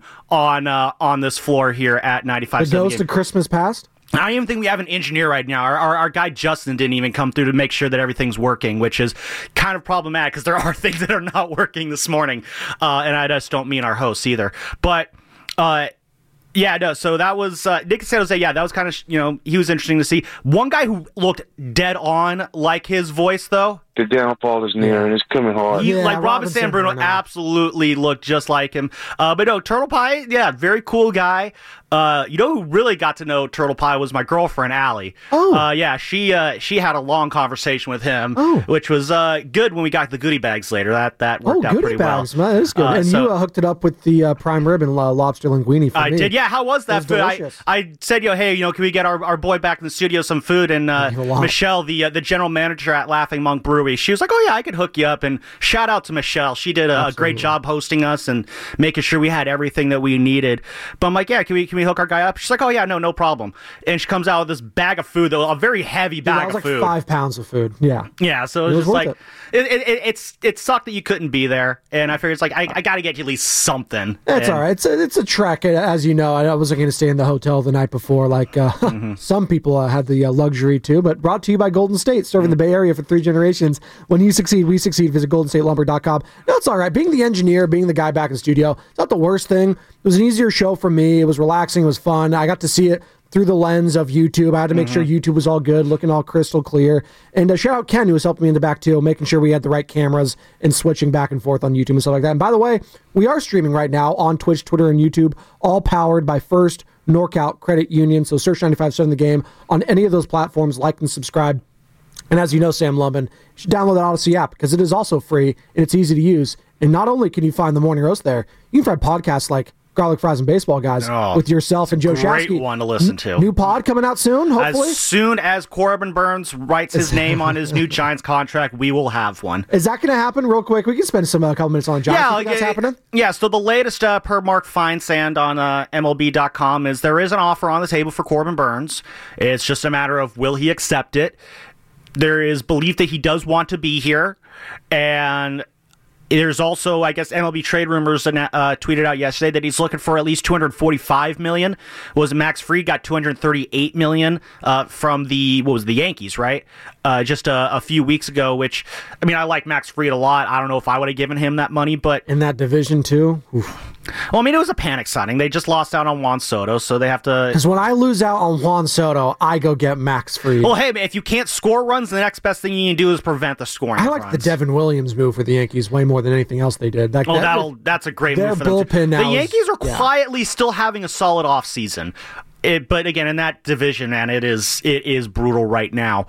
on this floor here at 95.7. The ghost of Christmas past? I don't even think we have an engineer right now. Our guy Justin didn't even come through to make sure that everything's working, which is kind of problematic because there are things that are not working this morning. And I just don't mean our hosts either. But yeah, no, so that was Nick San Jose. Yeah, that was kind of, he was interesting to see. One guy who looked dead on like his voice, though. The downfall is near and it's coming hard. Robin San Bruno absolutely looked just like him. But no, Turtle Pie, yeah, very cool guy. Who really got to know Turtle Pie was my girlfriend, Allie. Oh. Yeah, she had a long conversation with him, which was good when we got the goodie bags later. That worked out pretty well. Man, that is good. And you hooked it up with the prime rib and lobster linguine for me. I did, yeah. How was that food? I said, hey, can we get our boy back in the studio some food? And Michelle, the general manager at Laughing Monk Brewery, she was like, oh, yeah, I could hook you up. And shout out to Michelle. She did a great job hosting us and making sure we had everything that we needed. But I'm like, yeah, can we hook our guy up? She's like, oh, yeah, no problem. And she comes out with this bag of food, though, a very heavy bag of food. 5 pounds of food, yeah. Yeah, so it was just like, it sucked that you couldn't be there. And I figured it's like, I got to get you at least something. It's all right. It's a trek, as you know. I wasn't going to stay in the hotel the night before like some people had the luxury to, but brought to you by Golden State, serving the Bay Area for 3 generations. When you succeed, we succeed. Visit GoldenStateLumber.com. No, it's all right. Being the engineer, being the guy back in the studio, it's not the worst thing. It was an easier show for me. It was relaxing. It was fun. I got to see it through the lens of YouTube. I had to make sure YouTube was all good, looking all crystal clear. And shout out Ken, who was helping me in the back too, making sure we had the right cameras and switching back and forth on YouTube and stuff like that. And by the way, we are streaming right now on Twitch, Twitter, and YouTube, all powered by First NorCal Credit Union. So search 95.7 The Game on any of those platforms, like and subscribe. And as you know, Sam Lubman, you should download the Odyssey app because it is also free and it's easy to use. And not only can you find the Morning Roast there, you can find podcasts like Garlic Fries and Baseball Guys with yourself and Joe Shasky. Great one to listen to. New pod coming out soon, hopefully. As soon as Corbin Burns writes his name on his new Giants contract, we will have one. Is that going to happen real quick? We can spend a couple minutes on Giants. Yeah, that's happening? Yeah, so the latest per Mark Feinsand on MLB.com is there is an offer on the table for Corbin Burns. It's just a matter of will he accept it. There is belief that he does want to be here, and there's also, I guess, MLB Trade Rumors tweeted out yesterday that he's looking for at least $245 million. Max Fried got $238 million from the Yankees, right? Just a few weeks ago, which, I mean, I like Max Fried a lot. I don't know if I would have given him that money, but... In that division, too? Oof. Well, I mean, it was a panic signing. They just lost out on Juan Soto, so they have to... Because when I lose out on Juan Soto, I go get Max Fried. Well, hey, if you can't score runs, the next best thing you can do is prevent the scoring I like runs. The Devin Williams move for the Yankees way more than anything else they did. That's a great move for them. Bullpen now the Yankees are quietly still having a solid offseason. But again, in that division, man, it is brutal right now.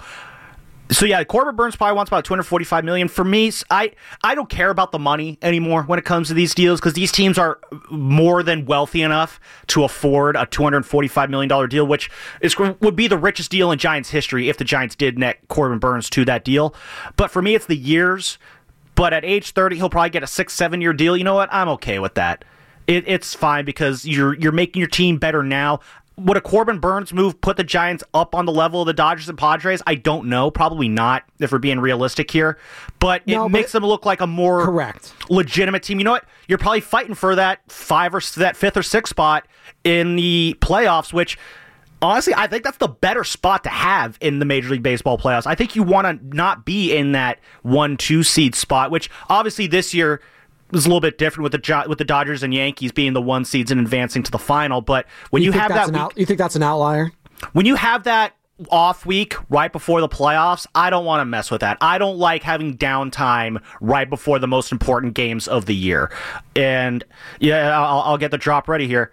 So yeah, Corbin Burns probably wants about $245 million. For me, I don't care about the money anymore when it comes to these deals because these teams are more than wealthy enough to afford a $245 million deal, which would be the richest deal in Giants history if the Giants did net Corbin Burns to that deal. But for me, it's the years. But at age 30, he'll probably get a 6-7 year deal. You know what? I'm okay with that. It's fine because you're making your team better now. Would a Corbin Burns move put the Giants up on the level of the Dodgers and Padres? I don't know. Probably not, if we're being realistic here. But it makes them look like a more legitimate team. You know what? You're probably fighting for that 5th or 6th spot in the playoffs, which, honestly, I think that's the better spot to have in the Major League Baseball playoffs. I think you want to not be in that 1-2 seed spot, which obviously this year was a little bit different with the Dodgers and Yankees being the 1 seeds and advancing to the final. But when you have that, you think that's an outlier? When you have that off week right before the playoffs, I don't want to mess with that. I don't like having downtime right before the most important games of the year. And yeah, I'll get the drop ready here.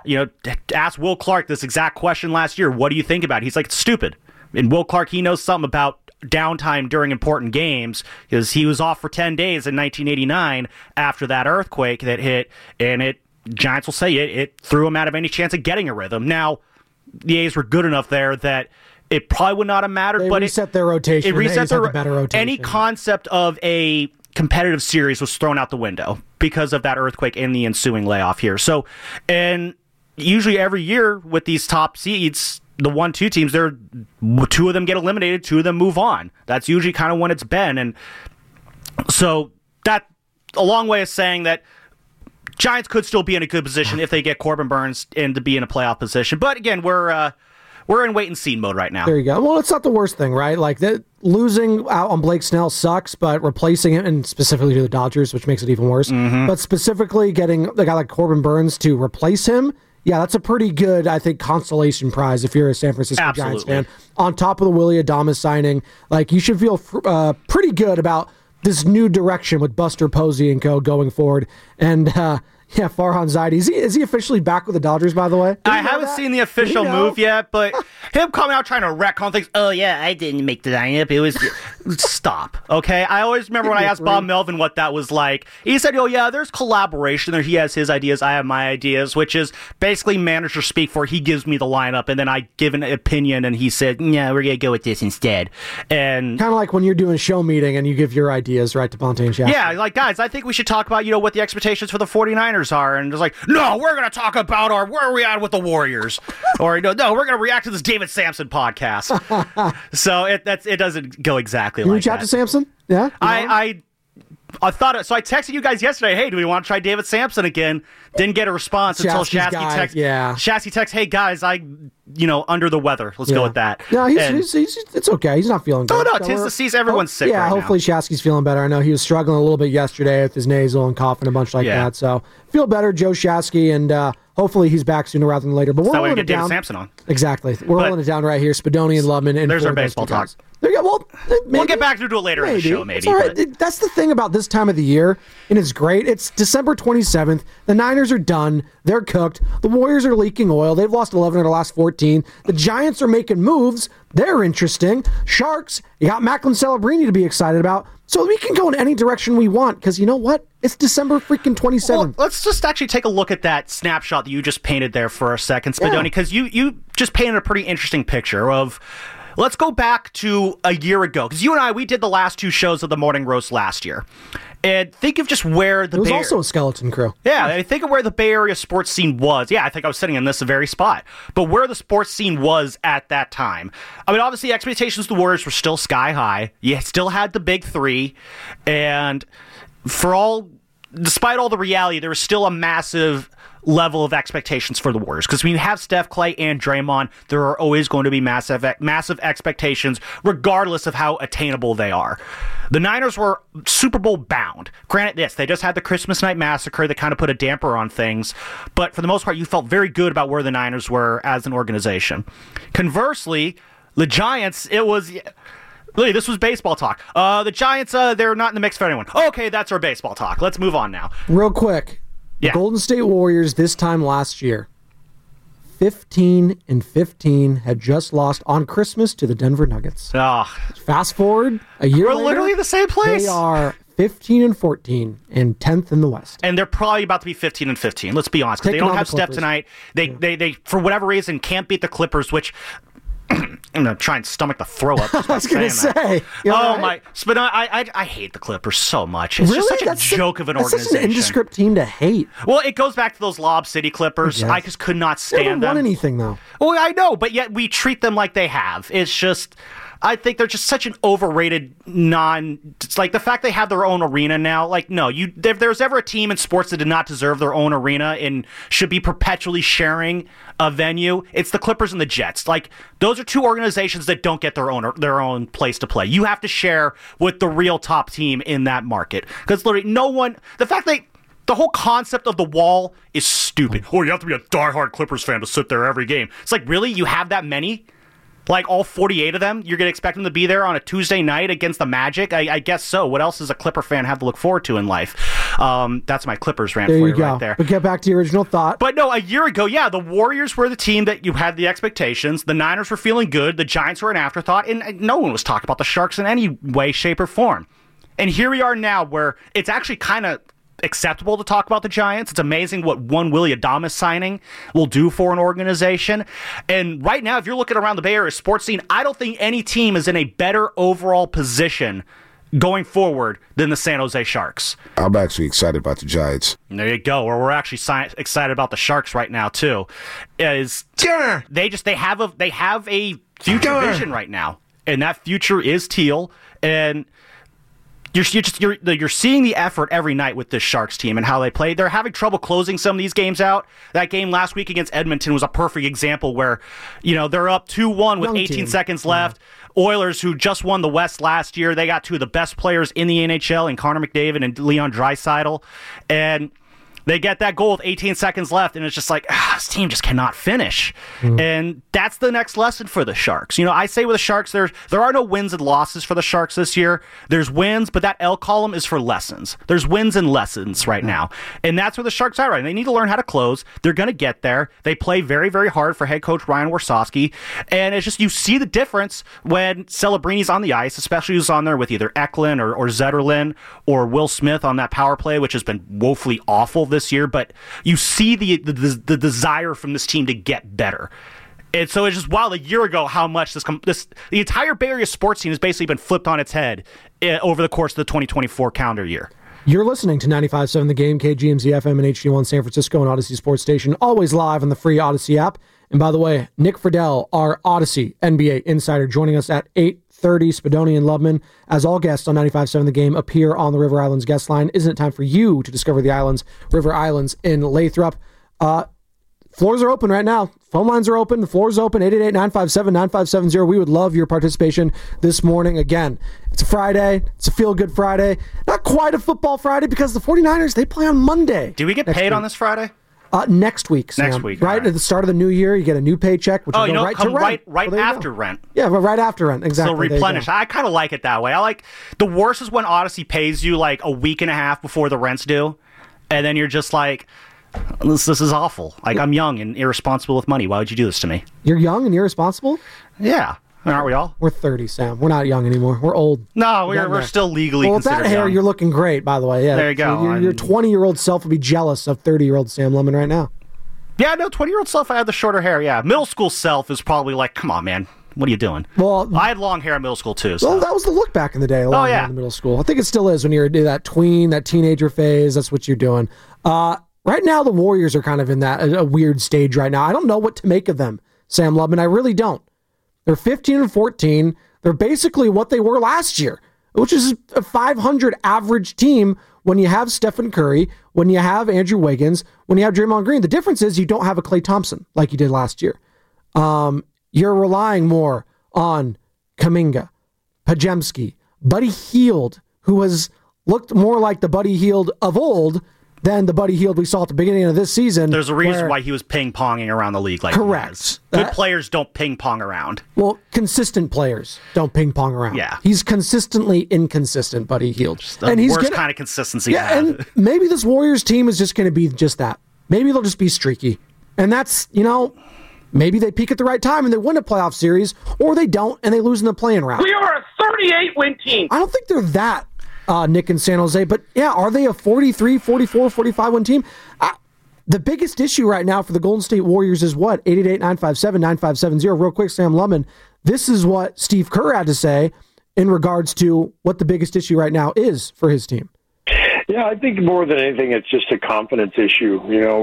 Ask Will Clark this exact question last year. What do you think about it? He's like, it's stupid. And Will Clark, he knows something about downtime during important games because he was off for 10 days in 1989 after that earthquake that hit, and Giants will say it threw him out of any chance of getting a rhythm. Now, the A's were good enough there that it probably would not have mattered. But reset their rotation. It reset their better rotation. Any concept of a competitive series was thrown out the window because of that earthquake and the ensuing layoff here. So, and usually every year with these top seeds, the 1-2 teams, two of them get eliminated, two of them move on. That's usually kind of when it's been. And so that a long way of saying that Giants could still be in a good position if they get Corbin Burnes in to be in a playoff position. But again, we're in wait-and-see mode right now. There you go. Well, it's not the worst thing, right? Like, losing out on Blake Snell sucks, but replacing him, and specifically to the Dodgers, which makes it even worse, but specifically getting a guy like Corbin Burnes to replace him, yeah, that's a pretty good, I think, consolation prize if you're a San Francisco Giants fan. On top of the Willy Adames signing, like, you should feel pretty good about this new direction with Buster Posey and co. going forward. And, yeah, Farhan Zaidi. Is he officially back with the Dodgers, by the way? I haven't seen the official move yet, but him coming out trying to retcon things, oh, yeah, I didn't make the lineup. It was... Stop, okay? I always remember when I asked Bob Melvin what that was like. He said, oh, yeah, there's collaboration there. He has his ideas, I have my ideas, which is basically manager speak for he gives me the lineup, and then I give an opinion, and he said, yeah, we're going to go with this instead. And kind of like when you're doing a show meeting and you give your ideas, right, to Bonte and Shaq. Yeah, like, guys, I think we should talk about, what the expectations for the 49ers are, and it's like, no, we're going to talk about where are we at with the Warriors? Or, no, we're going to react to this David Sampson podcast. So it doesn't go exactly you like reach out to Sampson? Yeah? I thought it. So I texted you guys yesterday, hey, do we want to try David Sampson again? Didn't get a response until Shasky texted. Yeah. Shasky texts, hey, guys, under the weather. Let's go with that. No, he's it's okay. He's not feeling good. No, tis the season. Everyone's sick right now. Hopefully Shasky's feeling better. I know he was struggling a little bit yesterday with his nasal and coughing a bunch like that. So feel better, Joe Shasky, and hopefully he's back sooner rather than later. But we're rolling it down. David Sampson on. Exactly. We're rolling it down right here. Spadoni and Lubman. And there's our baseball talk. Well, we'll get back to it later in the show, maybe. All right. That's the thing about this time of the year, and it's great. It's December 27th. The Niners are done. They're cooked. The Warriors are leaking oil. They've lost 11 of their last 14. The Giants are making moves. They're interesting. Sharks, you got Macklin Celebrini to be excited about. So we can go in any direction we want, because you know what? It's December freaking 27th. Well, let's just actually take a look at that snapshot that you just painted there for a second, Spadoni, because you just painted a pretty interesting picture of... Let's go back to a year ago, because you and I, we did the last two shows of the Morning Roast last year. And think of just where the It was also a skeleton crew. Yeah, I think of where the Bay Area sports scene was. Yeah, I think I was sitting in this very spot. But where the sports scene was at that time. I mean, obviously, expectations of the Warriors were still sky high. You still had the big three. And despite all the reality, there was still a massive level of expectations for the Warriors, because when you have Steph, Clay, and Draymond, there are always going to be massive expectations, regardless of how attainable they are. The Niners were Super Bowl bound. Granted, they just had the Christmas Night Massacre that kind of put a damper on things, but for the most part, you felt very good about where the Niners were as an organization. Conversely, the Giants, this was baseball talk. The Giants, they're not in the mix for anyone. Okay, that's our baseball talk. Let's move on now. Real quick. The Golden State Warriors this time last year, 15-15, had just lost on Christmas to the Denver Nuggets. Fast forward a year later, we're literally the same place. They are 15-14 and 10th in the West. And they're probably about to be 15-15. Let's be honest, because they don't have Steph tonight. They for whatever reason can't beat the Clippers, which I'm going to try and stomach the throw up. I was going to say. My. But I hate the Clippers so much. It's just such a joke of an organization. That's such an indescript team to hate. Well, it goes back to those Lob City Clippers. I just could not stand them. They haven't won anything, though. Well, I know, but yet we treat them like they have. It's just... I think they're just such an overrated It's like the fact they have their own arena now. Like, no, if there's ever a team in sports that did not deserve their own arena and should be perpetually sharing a venue, it's the Clippers and the Jets. Like, those are two organizations that don't get their own place to play. You have to share with the real top team in that market, because literally the whole concept of the wall is stupid. Oh, you have to be a diehard Clippers fan to sit there every game. It's like, really? You have that many? Like, all 48 of them? You're going to expect them to be there on a Tuesday night against the Magic? I guess so. What else does a Clipper fan have to look forward to in life? That's my Clippers rant for you right there. But get back to your original thought. But no, a year ago, the Warriors were the team that you had the expectations. The Niners were feeling good. The Giants were an afterthought. And no one was talking about the Sharks in any way, shape, or form. And here we are now, where it's actually kind of acceptable to talk about the Giants. It's amazing what one Willy Adames signing will do for an organization. And right now, if you're looking around the Bay Area sports scene, I don't think any team is in a better overall position going forward than the San Jose Sharks. I'm actually excited about the Giants. And there you go. Or we're actually excited about the Sharks right now too. They have a future vision right now, and that future is teal. And you're seeing the effort every night with this Sharks team and how they play. They're having trouble closing some of these games out. That game last week against Edmonton was a perfect example where, they're up 2-1 with 18 seconds left. Oilers, who just won the West last year, they got two of the best players in the NHL in Connor McDavid and Leon Draisaitl. And they get that goal with 18 seconds left, and it's just like, this team just cannot finish. And that's the next lesson for the Sharks. I say with the Sharks, there are no wins and losses for the Sharks this year. There's wins, but that L column is for lessons. There's wins and lessons right now. And that's where the Sharks are right now. They need to learn how to close. They're going to get there. They play very, very hard for head coach Ryan Warsofsky. And it's just, you see the difference when Celebrini's on the ice, especially who's on there with either Eklund or Zetterlund or Will Smith on that power play, which has been woefully awful this year, but you see the desire from this team to get better. And so it's just wild a year ago how much the entire Bay Area sports scene has basically been flipped on its head over the course of the 2024 calendar year. You're listening to 95.7 The Game, KGMZ FM and HD1 San Francisco and Odyssey Sports Station, always live on the free Odyssey app. And by the way, Nick Friedel, our Odyssey NBA insider, joining us at 8:30. Spadoni and Lubman, as all guests on 95.7 The Game, appear on the River Islands guest line. Isn't it time for you to discover the islands, River Islands in Lathrop? Floors are open right now. Phone lines are open. The floor is open. 888-957-9570. We would love your participation this morning. Again, it's a Friday. It's a feel-good Friday. Not quite a football Friday because the 49ers, they play on Monday. Do we get paid on this Friday? Next week, Sam. Next week, right at the start of the new year, you get a new paycheck, which will go right to rent. Right after rent. Yeah, right after rent. Exactly. So replenish. I kind of like it that way. I like the worst is when Odyssey pays you like a week and a half before the rent's due, and then you're just like, this is awful. Like, I'm young and irresponsible with money. Why would you do this to me? You're young and irresponsible? Yeah. Aren't we all? We're 30, Sam. We're not young anymore. We're old. No, we're still legally considered young. With that hair, you're looking great, by the way. Yeah. There you go. So your 20-year-old self would be jealous of 30-year-old Sam Lemon right now. Yeah, no, 20-year-old self, I had the shorter hair, yeah. Middle school self is probably like, come on, man. What are you doing? Well, I had long hair in middle school, too. So. Well, that was the look back in the day. In the middle school. I think it still is when you're in that tween, that teenager phase. That's what you're doing. Right now, the Warriors are kind of in a weird stage right now. I don't know what to make of them, Sam Lubman. I really don't. They're 15-14. They're basically what they were last year, which is a 500 average team when you have Stephen Curry, when you have Andrew Wiggins, when you have Draymond Green. The difference is you don't have a Klay Thompson like you did last year. You're relying more on Kuminga, Podziemski, Buddy Hield, who has looked more like the Buddy Hield of old than the Buddy Hield we saw at the beginning of this season. There's a reason why he was ping-ponging around the league like correct. Good players don't ping-pong around. Well, consistent players don't ping-pong around. Yeah. He's consistently inconsistent, Buddy Hield. And he's worst kind of consistency. Yeah, and maybe this Warriors team is just going to be just that. Maybe they'll just be streaky. And that's, maybe they peak at the right time and they win a playoff series, or they don't and they lose in the play-in round. We are a 38-win team. I don't think they're that, Nick in San Jose, but yeah, are they a 43, 44, 45-win team? The biggest issue right now for the Golden State Warriors is what? 888-957-9570. Real quick, Sam Lemon, this is what Steve Kerr had to say in regards to what the biggest issue right now is for his team. Yeah, I think more than anything, it's just a confidence issue.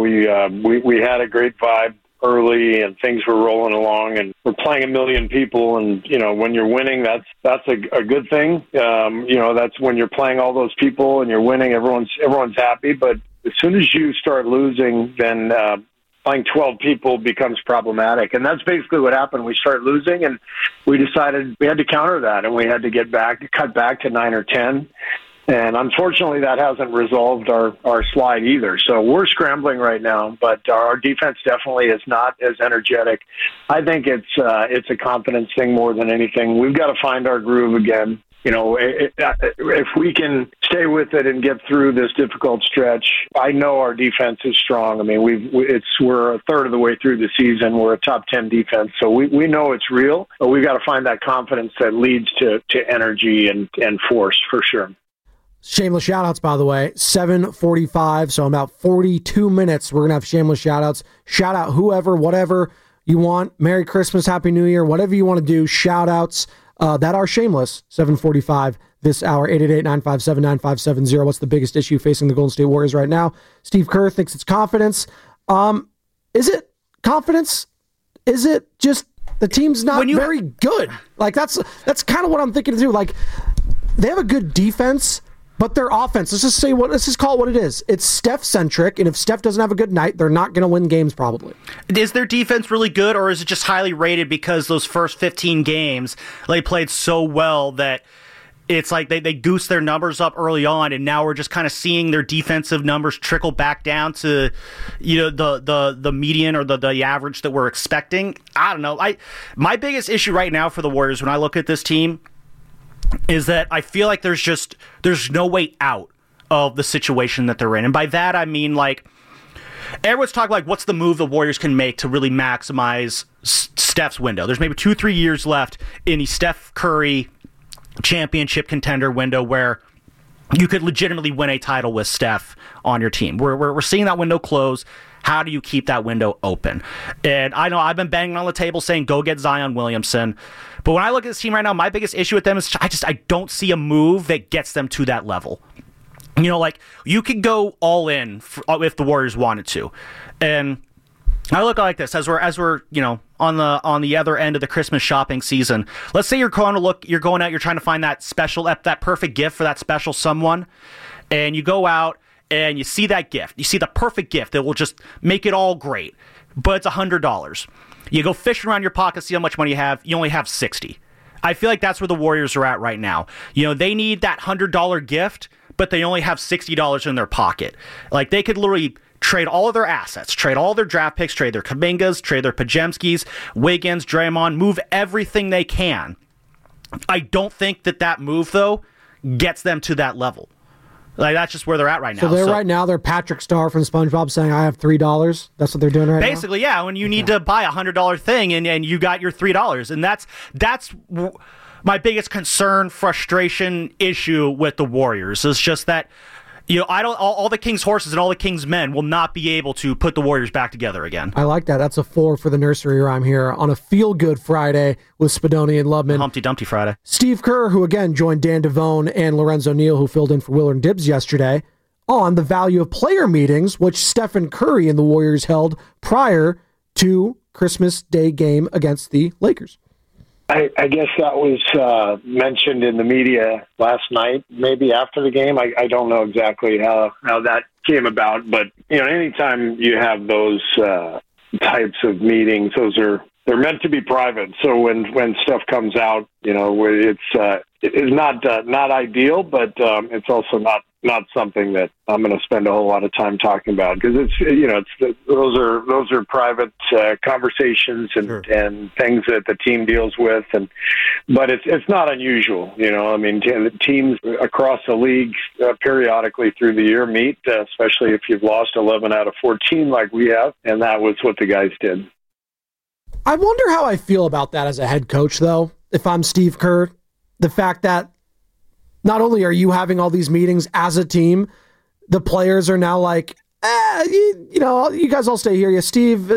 We had a great vibe early and things were rolling along and we're playing 1 million people and when you're winning that's a good thing. That's when you're playing all those people and you're winning, everyone's happy, but as soon as you start losing, then playing 12 people becomes problematic. And that's basically what happened. We started losing and we decided we had to counter that and we had to cut back to 9 or 10. And unfortunately, that hasn't resolved our slide either. So we're scrambling right now, but our defense definitely is not as energetic. I think it's a confidence thing more than anything. We've got to find our groove again. If we can stay with it and get through this difficult stretch, I know our defense is strong. I mean, we're a third of the way through the season. We're a top 10 defense, so we know it's real. But we've got to find that confidence that leads to energy and force for sure. Shameless shout-outs, by the way, 7:45, so in about 42 minutes, we're going to have shameless shout-outs. Shout out whoever, whatever you want. Merry Christmas, Happy New Year, whatever you want to do, shout-outs. that are shameless. 7:45 this hour. 888-957-9570. What's the biggest issue facing the Golden State Warriors right now? Steve Kerr thinks it's confidence. Is it confidence? Is it just the team's not very good? Like that's kind of what I'm thinking too. Like they have a good defense, but their offense, let's just call it what it is. It's Steph-centric, and if Steph doesn't have a good night, they're not going to win games probably. Is their defense really good, or is it just highly rated because those first 15 games they played so well that it's like they goose their numbers up early on, and now we're just kind of seeing their defensive numbers trickle back down to the median or the average that we're expecting? I don't know. My biggest issue right now for the Warriors when I look at this team is that I feel like there's no way out of the situation that they're in. And by that, I mean, like, everyone's talking like, what's the move the Warriors can make to really maximize Steph's window? There's maybe 2-3 years left in the Steph Curry championship contender window where you could legitimately win a title with Steph on your team. We're seeing that window close. How do you keep that window open? And I know I've been banging on the table saying go get Zion Williamson. But when I look at this team right now, my biggest issue with them is I don't see a move that gets them to that level. You know, like you could go all in if the Warriors wanted to. And I look like this as we're on the other end of the Christmas shopping season. Let's say you're going out, you're trying to find that special, that perfect gift for that special someone, and you go out and you see that gift. You see the perfect gift that will just make it all great, but it's $100. You go fishing around your pocket, see how much money you have. You only have $60. I feel like that's where the Warriors are at right now. You know, they need that $100 gift, but they only have $60 in their pocket. Like they could literally trade all of their assets, trade all their draft picks, trade their Kumingas, trade their Podziemskis, Wiggins, Draymond, move everything they can. I don't think that move, though, gets them to that level. Like, that's just where they're at right now. So right now, they're Patrick Star from SpongeBob saying, I have $3. That's what they're doing right now? Basically, yeah. When you need to buy a $100 thing and you got your $3. And that's my biggest concern, frustration, issue with the Warriors. Is just that, all the King's horses and all the King's men will not be able to put the Warriors back together again. I like that. That's a 4 for the nursery rhyme here on a feel-good Friday with Spadoni and Lubman. Humpty Dumpty Friday. Steve Kerr, who again joined Dan Devone and Lorenzo Neal, who filled in for Willard and Dibbs yesterday, on the value of player meetings, which Stephen Curry and the Warriors held prior to Christmas Day game against the Lakers. I guess that was mentioned in the media last night, maybe after the game. I don't know exactly how that came about, but anytime you have those types of meetings, they're meant to be private. So when stuff comes out, it's not ideal, but it's also not something that I'm going to spend a whole lot of time talking about because those are private conversations and, sure, and things that the team deals with, but it's not unusual. I mean, teams across the league periodically through the year meet, especially if you've lost 11 out of 14 like we have, and that was what the guys did. I wonder how I feel about that as a head coach, though, if I'm Steve Kerr. The fact that not only are you having all these meetings as a team, the players are now like, you guys all stay here. Yeah, Steve,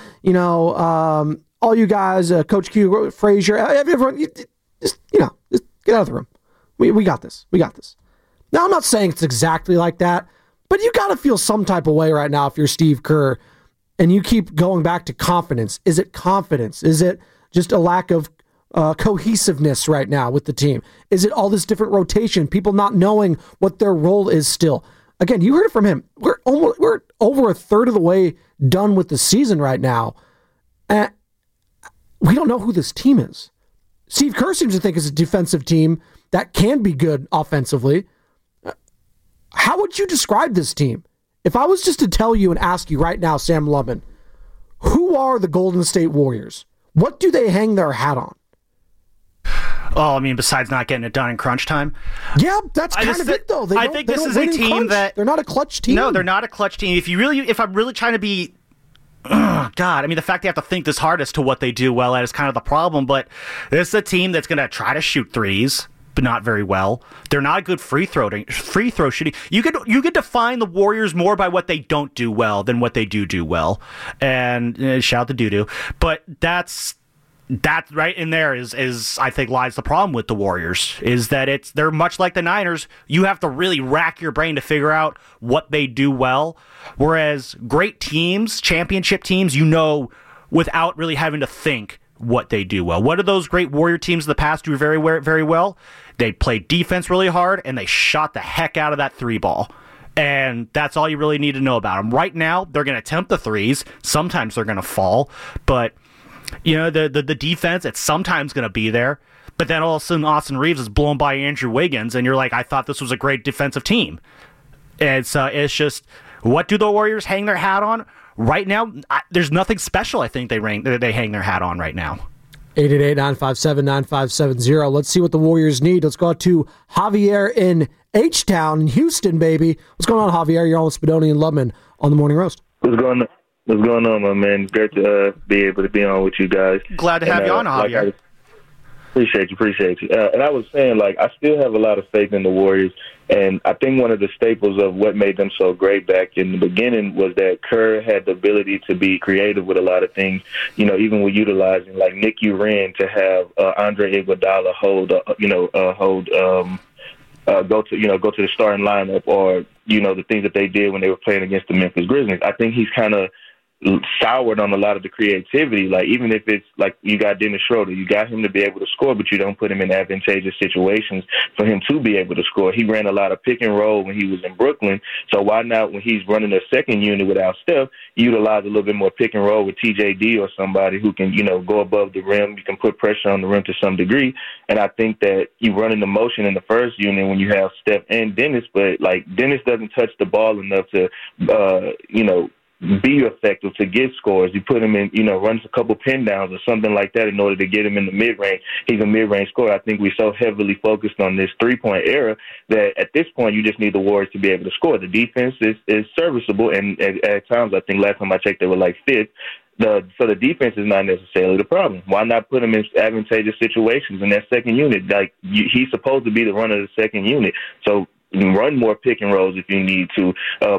all you guys, Coach Q, Frazier, everyone, just get out of the room. We got this. We got this. Now, I'm not saying it's exactly like that, but you got to feel some type of way right now if you're Steve Kerr and you keep going back to confidence. Is it confidence? Is it just a lack of cohesiveness right now with the team? Is it all this different rotation, people not knowing what their role is still? Again, you heard it from him. We're over a third of the way done with the season right now, and we don't know who this team is. Steve Kerr seems to think it's a defensive team that can be good offensively. How would you describe this team? If I was just to tell you and ask you right now, Sam Lubman, who are the Golden State Warriors? What do they hang their hat on? Oh, I mean, besides not getting it done in crunch time. Yeah, that's kind of it, though. I think this is a team that... They're not a clutch team. No, they're not a clutch team. If I'm really trying to be... God, I mean, the fact they have to think this hard as to what they do well at is kind of the problem, but this is a team that's going to try to shoot threes, but not very well. They're not a good free throw shooting. You could define the Warriors more by what they don't do well than what they do well. And shout out to Dudu. But that's That right in there is I think lies the problem with the Warriors, is that they're much like the Niners. You have to really rack your brain to figure out what they do well. Whereas great teams, championship teams, without really having to think what they do well. What do those great Warrior teams of the past do very, very well? They played defense really hard, and they shot the heck out of that three ball. And that's all you really need to know about them. Right now, they're going to attempt the threes. Sometimes they're going to fall. But, the defense, it's sometimes going to be there. But then all of a sudden, Austin Reeves is blown by Andrew Wiggins, and you're like, I thought this was a great defensive team. And it's just, what do the Warriors hang their hat on? Right now, there's nothing special I think they hang their hat on right now. 888-957-9570. Let's see what the Warriors need. Let's go out to Javier in H-Town in Houston, baby. What's going on, Javier? You're on with Spadoni and Lubman on the Morning Roast. What's going on, my man? It's great to be able to be on with you guys. Glad to have you on, Javier. Appreciate you. And I was saying, I still have a lot of faith in the Warriors. And I think one of the staples of what made them so great back in the beginning was that Kerr had the ability to be creative with a lot of things, even with utilizing Nick Uren to have Andre Iguodala go to the starting lineup, or, the things that they did when they were playing against the Memphis Grizzlies. I think he's kind of soured on a lot of the creativity. Even if it's you got Dennis Schroeder, you got him to be able to score, but you don't put him in advantageous situations for him to be able to score. He ran a lot of pick and roll when he was in Brooklyn, so why not, when he's running a second unit without Steph, utilize a little bit more pick and roll with TJD or somebody who can, go above the rim. You can put pressure on the rim to some degree, and I think that you run in the motion in the first unit when you have Steph and Dennis, but Dennis doesn't touch the ball enough to, be effective to get scores. You put him in, runs a couple pin downs or something like that in order to get him in the mid-range. He's a mid-range scorer. I think we're so heavily focused on this three-point era that at this point you just need the Warriors to be able to score. The defense is serviceable, and at times, I think last time I checked, they were fifth. So the defense is not necessarily the problem. Why not put him in advantageous situations in that second unit? He's supposed to be the runner of the second unit. So run more pick and rolls if you need to.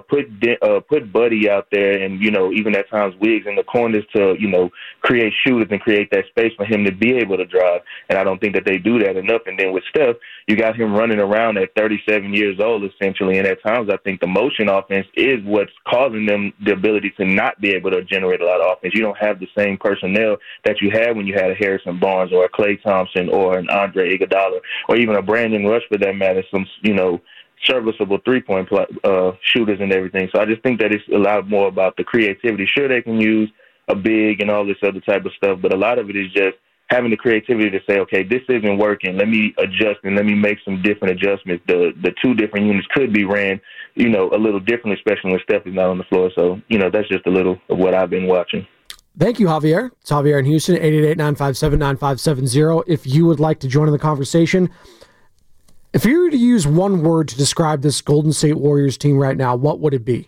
Put Buddy out there, and even at times Wiggs in the corners to create shooters and create that space for him to be able to drive. And I don't think that they do that enough. And then with Steph, you got him running around at 37 years old essentially. And at times I think the motion offense is what's causing them the ability to not be able to generate a lot of offense. You don't have the same personnel that you had when you had a Harrison Barnes or a Klay Thompson or an Andre Iguodala or even a Brandon Rush for that matter. Some serviceable three-point shooters and everything. So I just think that it's a lot more about the creativity. Sure, they can use a big and all this other type of stuff, but a lot of it is just having the creativity to say, okay, this isn't working. Let me adjust and let me make some different adjustments. The two different units could be ran, a little differently, especially when Steph is not on the floor. So, that's just a little of what I've been watching. Thank you, Javier. It's Javier in Houston, 888-957-9570. If you would like to join in the conversation, if you were to use one word to describe this Golden State Warriors team right now, what would it be?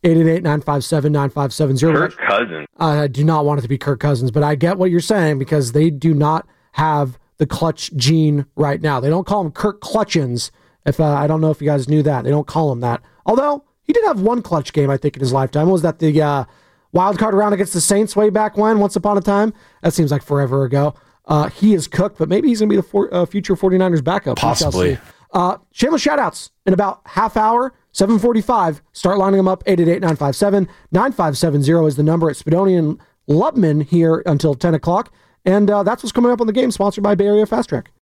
888-957-9570. Kirk Cousins. I do not want it to be Kirk Cousins, but I get what you're saying because they do not have the clutch gene right now. They don't call him Kirk Clutchins. I don't know if you guys knew that. They don't call him that. Although, he did have one clutch game, I think, in his lifetime. Was that the wild card round against the Saints way back when, once upon a time? That seems like forever ago. He is cooked, but maybe he's going to be the future 49ers backup. Possibly. Shameless shout-outs in about half hour, 7:45. Start lining them up, 888-957-9570 is the number at Spadoni and Lubman here until 10 o'clock. And that's what's coming up on the game, sponsored by Bay Area Fast Track.